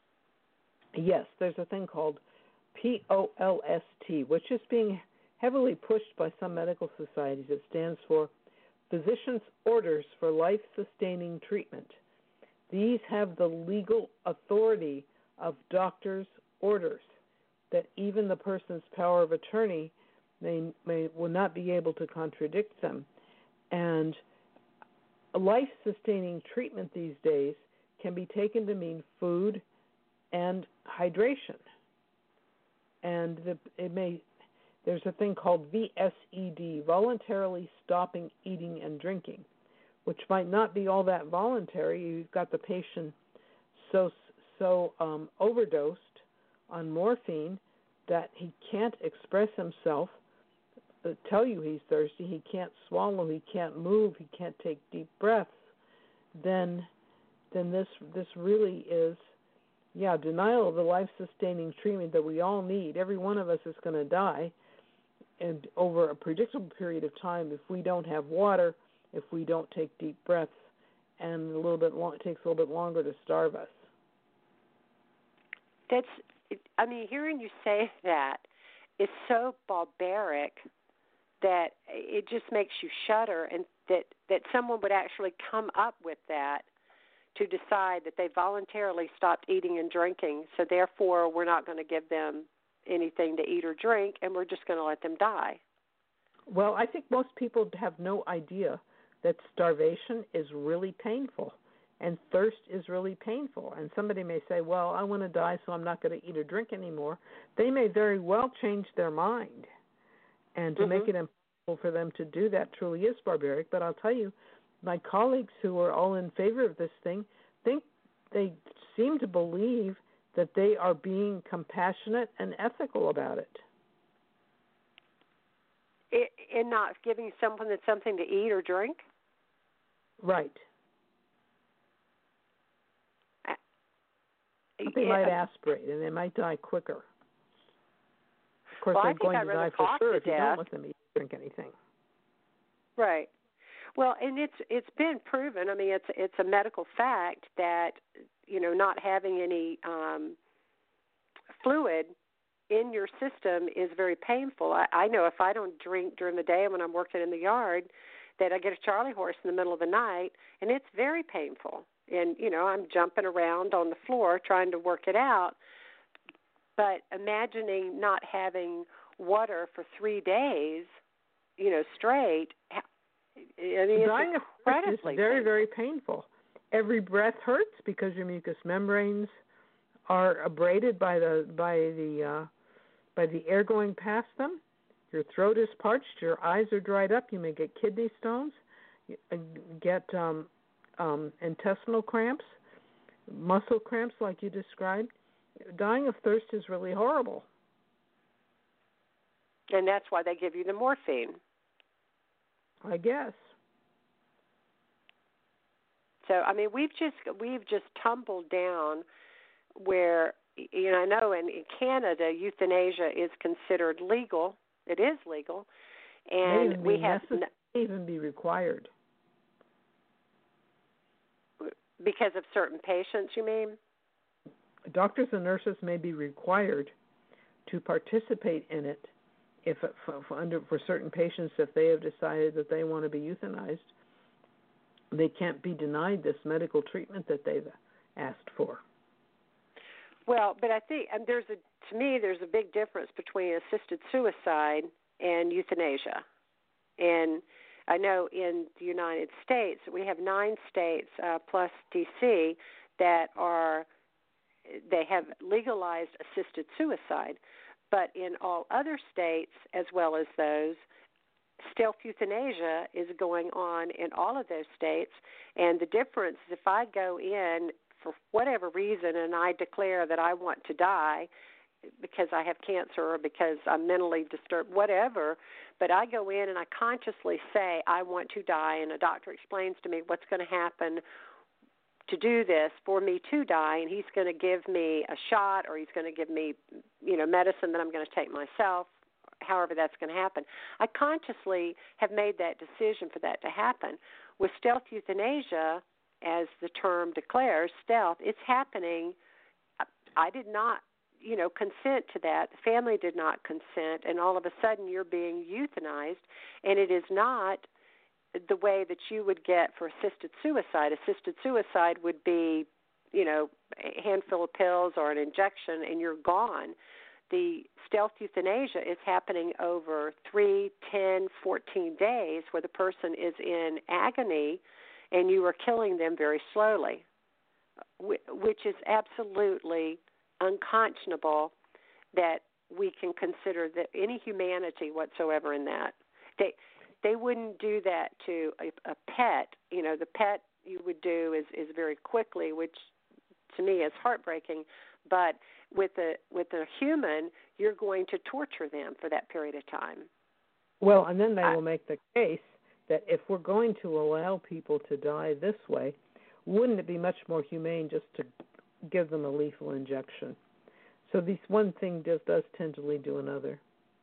Yes, there's a thing called P O L S T, which is being heavily pushed by some medical societies. It stands for Physician's Orders for Life-Sustaining Treatment. These have the legal authority of doctors' orders, that even the person's power of attorney may, may will not be able to contradict them. And life-sustaining treatment these days can be taken to mean food and hydration. And the, it may there's a thing called V S E D, voluntarily stopping eating and drinking, which might not be all that voluntary. You've got the patient so so um, overdosed on morphine that he can't express himself, uh, tell you he's thirsty, he can't swallow, he can't move, he can't take deep breaths. Then, then this this really is, yeah, denial of the life-sustaining treatment that we all need. Every one of us is going to die, and over a predictable period of time, if we don't have water, if we don't take deep breaths, and a little bit long, it takes a little bit longer to starve us. That's, I mean, hearing you say that is so barbaric that it just makes you shudder, and that, that someone would actually come up with that to decide that they voluntarily stopped eating and drinking, so therefore we're not going to give them anything to eat or drink, and we're just going to let them die. Well, I think most people have no idea that starvation is really painful and thirst is really painful. And somebody may say, well, I want to die, so I'm not going to eat or drink anymore. They may very well change their mind. And to mm-hmm. make it impossible for them to do that truly is barbaric. But I'll tell you, my colleagues who are all in favor of this thing think they seem to believe that they are being compassionate and ethical about it. it. In not giving someone something to eat or drink? Right. Uh, but they yeah. might aspirate, and they might die quicker. Of course, well, they're going to die for sure if you don't let them eat or drink anything. Right. Well, and it's it's been proven. I mean, it's it's a medical fact that, you know, not having any um, fluid in your system is very painful. I, I know if I don't drink during the day when I'm working in the yard, that I get a Charlie horse in the middle of the night, and it's very painful. And, you know, I'm jumping around on the floor trying to work it out. But imagining not having water for three days, you know, straight, I mean, dying it's of thirst is very, painful. very painful. Every breath hurts because your mucous membranes are abraded by the by the uh, by the air going past them. Your throat is parched. Your eyes are dried up. You may get kidney stones. You get um, um, intestinal cramps, muscle cramps, like you described. Dying of thirst is really horrible. And that's why they give you the morphine. I guess. So I mean, we've just we've just tumbled down where, you know, I know in, in Canada euthanasia is considered legal. It is legal, and Maybe we have necess- even be required because of certain patients. You mean? Doctors and nurses may be required to participate in it. If for, for under for certain patients, if they have decided that they want to be euthanized, they can't be denied this medical treatment that they've asked for. Well, but I think um, there's a to me there's a big difference between assisted suicide and euthanasia. And I know in the United States we have nine states uh, plus D C that are they have legalized assisted suicide, but in all other states as well as those, stealth euthanasia is going on in all of those states. And the difference is if I go in for whatever reason and I declare that I want to die because I have cancer or because I'm mentally disturbed, whatever, but I go in and I consciously say I want to die, and a doctor explains to me what's going to happen to do this for me to die, and he's going to give me a shot or he's going to give me, you know, medicine that I'm going to take myself, however that's going to happen. I consciously have made that decision for that to happen. With stealth euthanasia, as the term declares, stealth, it's happening. I did not, you know, consent to that. The family did not consent, and all of a sudden you're being euthanized, and it is not the way that you would get for assisted suicide. Assisted suicide would be, you know, a handful of pills or an injection and you're gone. The stealth euthanasia is happening over three, ten, fourteen days where the person is in agony and you are killing them very slowly, which is absolutely unconscionable that we can consider that any humanity whatsoever in that. They They wouldn't do that to a, a pet. You know, the pet you would do is, is very quickly, which to me is heartbreaking. But with a with a human, you're going to torture them for that period of time. Well, and then they I, will make the case that if we're going to allow people to die this way, wouldn't it be much more humane just to give them a lethal injection? So this one thing just does tend to lead to another.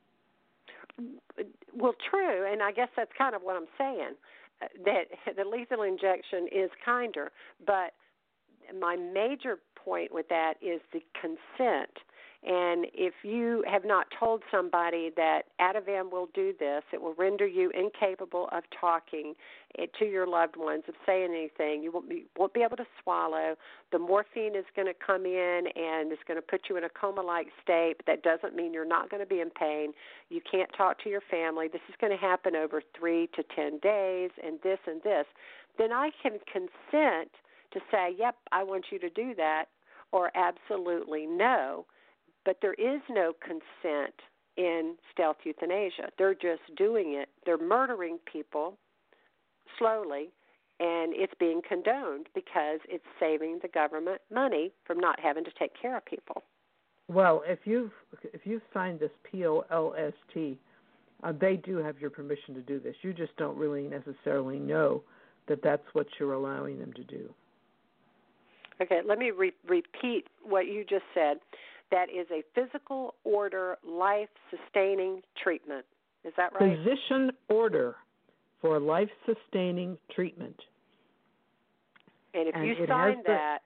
Well, true, and I guess that's kind of what I'm saying, uh, that the lethal injection is kinder. But my major point with that is the consent. And if you have not told somebody that Ativan will do this, it will render you incapable of talking to your loved ones, of saying anything. You won't be, won't be able to swallow. The morphine is going to come in and it's going to put you in a coma-like state, but that doesn't mean you're not going to be in pain. You can't talk to your family. This is going to happen over three to ten days and this and this. Then I can consent to say, yep, I want you to do that, or absolutely no. But there is no consent in stealth euthanasia. They're just doing it. They're murdering people slowly, and it's being condoned because it's saving the government money from not having to take care of people. Well, if you've if you've signed this P O L S T, uh, they do have your permission to do this. You just don't really necessarily know that that's what you're allowing them to do. Okay, let me re- repeat what you just said. That is a physical order, life-sustaining treatment. Is that right? Physician order for life-sustaining treatment. And if and you it sign has the, that,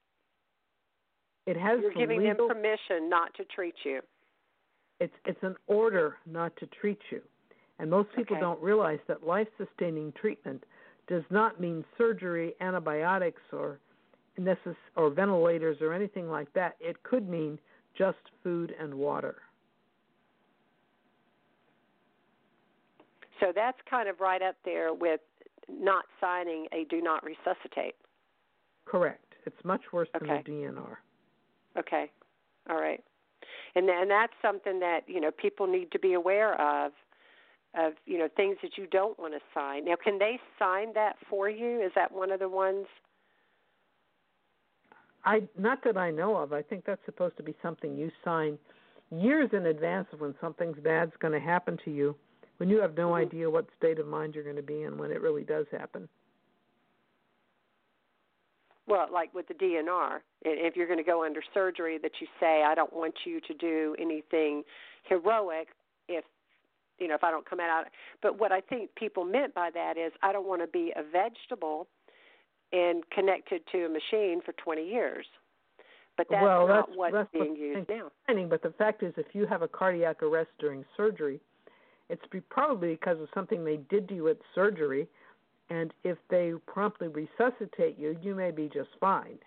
it has you're the giving legal, them permission not to treat you. It's it's an order not to treat you. And most people Okay. don't realize that life-sustaining treatment does not mean surgery, antibiotics, or necess- or ventilators or anything like that. It could mean just food and water. So that's kind of right up there with not signing a do not resuscitate. Correct. It's much worse Okay. than a D N R. Okay. All right. And and that's something that, you know, people need to be aware of, of, you know, things that you don't want to sign. Now, can they sign that for you? Is that one of the ones? I not that I know of. I think that's supposed to be something you sign years in advance of when something's bad's going to happen to you, when you have no Mm-hmm. idea what state of mind you're going to be in when it really does happen. Well, like with the D N R, if you're going to go under surgery, that you say, I don't want you to do anything heroic if, you know, if I don't come out. But what I think people meant by that is I don't want to be a vegetable and connected to a machine for twenty years. But that's well, not that's, what's that's being what's used now. But the fact is, if you have a cardiac arrest during surgery, it's be probably because of something they did to you at surgery, and if they promptly resuscitate you, you may be just fine.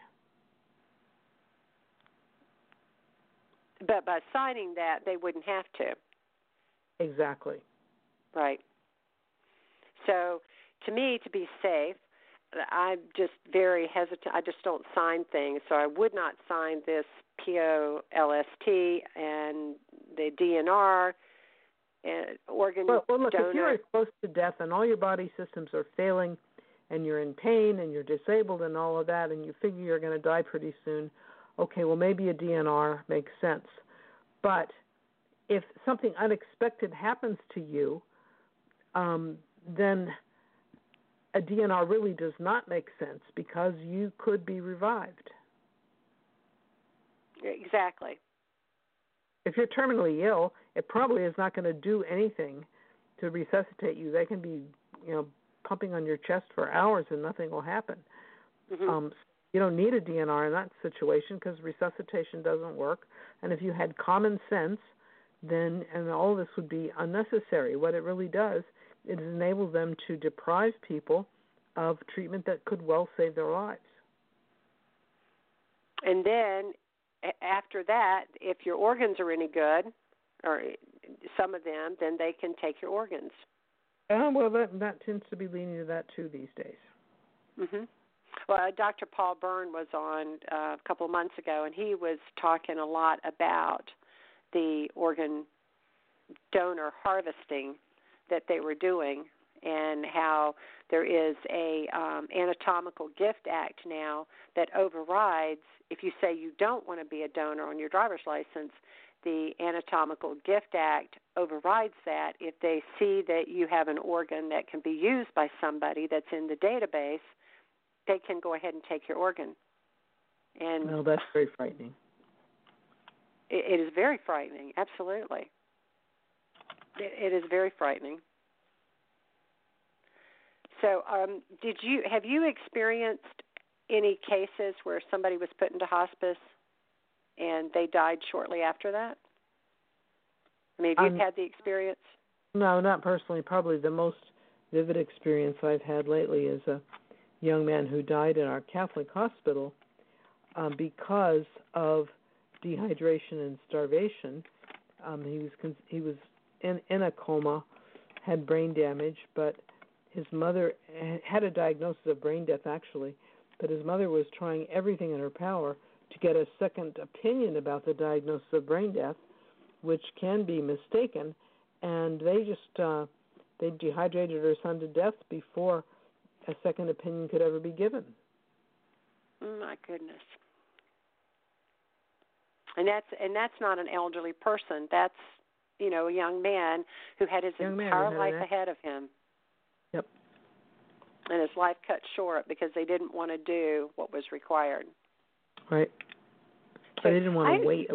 But by signing that, they wouldn't have to. Exactly. Right. So, to me, to be safe, I'm just very hesitant. I just don't sign things. So I would not sign this P O L S T and the D N R and organ well, well, look, donor. if you're close to death and all your body systems are failing and you're in pain and you're disabled and all of that and you figure you're going to die pretty soon, okay, well, maybe a D N R makes sense. But if something unexpected happens to you, um, then a D N R really does not make sense because you could be revived. Exactly. If you're terminally ill, it probably is not going to do anything to resuscitate you. They can be, you know, pumping on your chest for hours and nothing will happen. Mm-hmm. Um, you don't need a D N R in that situation because resuscitation doesn't work. And if you had common sense, then and all this would be unnecessary. What it really does is enable them to deprive people of treatment that could well save their lives. And then after that, if your organs are any good, or some of them, then they can take your organs. Uh, well, that, that tends to be leaning to that too these days. Mm-hmm. Well, Doctor Paul Byrne was on uh, a couple of months ago, and he was talking a lot about the organ donor harvesting that they were doing and how there is a um, anatomical gift act now that overrides, if you say you don't want to be a donor on your driver's license, the anatomical gift act overrides that. If they see that you have an organ that can be used by somebody that's in the database, they can go ahead and take your organ. And well, that's very frightening. It, it is very frightening, absolutely. It, it is very frightening. So, um, did you have you experienced any cases where somebody was put into hospice and they died shortly after that? I mean, have you um, had the experience? No, not personally. Probably the most vivid experience I've had lately is a young man who died in our Catholic hospital um, because of dehydration and starvation. Um, he was he was in, in a coma, had brain damage, but his mother had a diagnosis of brain death, actually, but his mother was trying everything in her power to get a second opinion about the diagnosis of brain death, which can be mistaken, and they just uh, they dehydrated her son to death before a second opinion could ever be given. My goodness. And that's and that's not an elderly person. That's, you know, a young man who had his young entire life ahead of him. Yep. And his life cut short because they didn't want to do what was required. Right. So they didn't want to I, wait.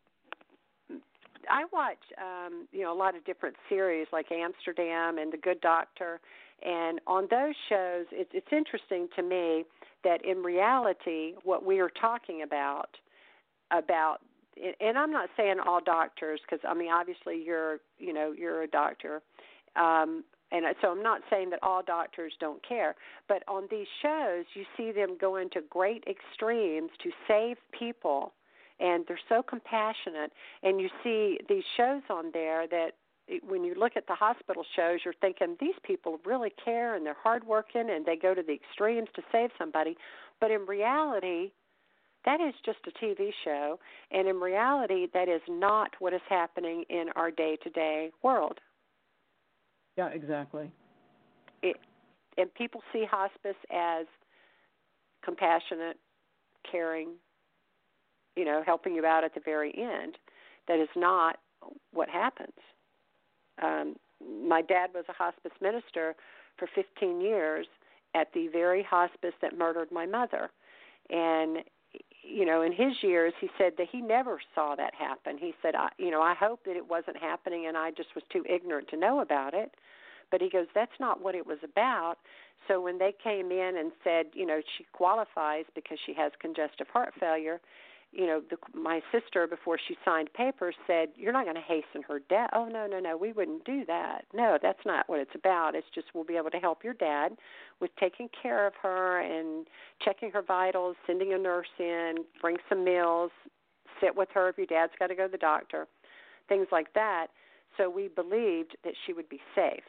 I watch, um, you know, a lot of different series like Amsterdam and The Good Doctor, and on those shows, it, it's interesting to me that in reality, what we are talking about, about, and I'm not saying all doctors, because I mean, obviously you're, you know, you're a doctor, um, and so I'm not saying that all doctors don't care, but on these shows, you see them go into great extremes to save people, and they're so compassionate, and you see these shows on there that when you look at the hospital shows, you're thinking these people really care and they're hardworking and they go to the extremes to save somebody, but in reality, that is just a T V show, and in reality, that is not what is happening in our day-to-day world. Yeah, exactly. It, and people see hospice as compassionate, caring, you know, helping you out at the very end. That is not what happens. Um, my dad was a hospice minister for fifteen years at the very hospice that murdered my mother. And, you know, in his years, he said that he never saw that happen. He said, I, you know, I hope that it wasn't happening and I just was too ignorant to know about it. But he goes, that's not what it was about. So when they came in and said, you know, she qualifies because she has congestive heart failure, you know, the, my sister, before she signed papers, said, you're not going to hasten her death. Oh, no, no, no, we wouldn't do that. No, that's not what it's about. It's just we'll be able to help your dad with taking care of her and checking her vitals, sending a nurse in, bring some meals, sit with her if your dad's got to go to the doctor, things like that. So we believed that she would be safe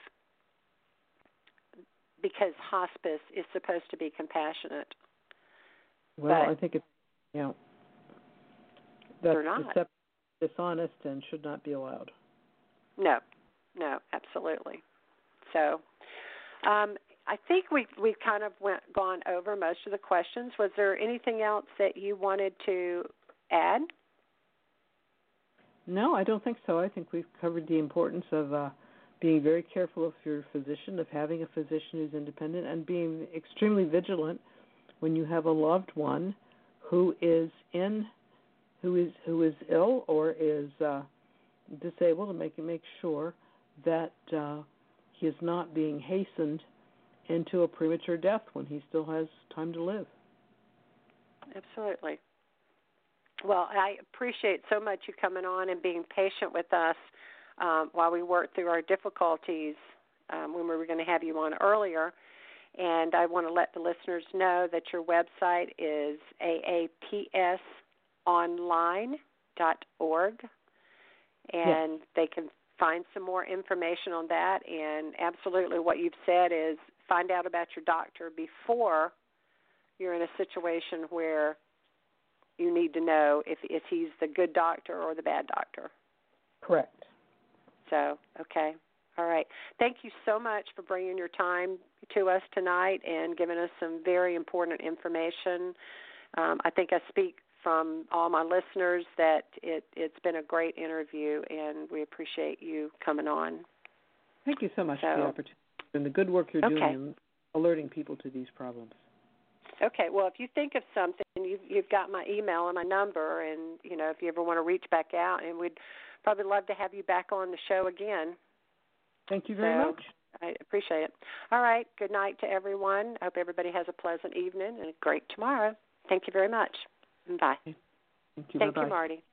because hospice is supposed to be compassionate. Well, but I think it's, you know, that's they're not. deceptive, dishonest, and should not be allowed. No, no, absolutely. So um, I think we we kind of went gone over most of the questions. Was there anything else that you wanted to add? No, I don't think so. I think we've covered the importance of uh, being very careful of your physician, of having a physician who's independent, and being extremely vigilant when you have a loved one who is in, who is who is ill or is uh, disabled, and make make sure that uh, he is not being hastened into a premature death when he still has time to live. Absolutely. Well, I appreciate so much you coming on and being patient with us um, while we work through our difficulties um, when we were going to have you on earlier. And I want to let the listeners know that your website is A A P S online dot org, and yes. they can find some more information on that. And absolutely what you've said is find out about your doctor before you're in a situation where you need to know if, if he's the good doctor or the bad doctor. Correct. So, okay. All right. Thank you so much for bringing your time to us tonight and giving us some very important information. Um, I think I speak from all my listeners that it, it's been a great interview, and we appreciate you coming on. Thank you so much so, for the opportunity and the good work you're okay. doing in alerting people to these problems. Okay. Well, if you think of something, you've, you've got my email and my number, and, you know, if you ever want to reach back out, and we'd probably love to have you back on the show again. Thank you very so, much. I appreciate it. All right. Good night to everyone. I hope everybody has a pleasant evening and a great tomorrow. Thank you very much. Bye. Thank you. Thank Bye-bye. you, Marty.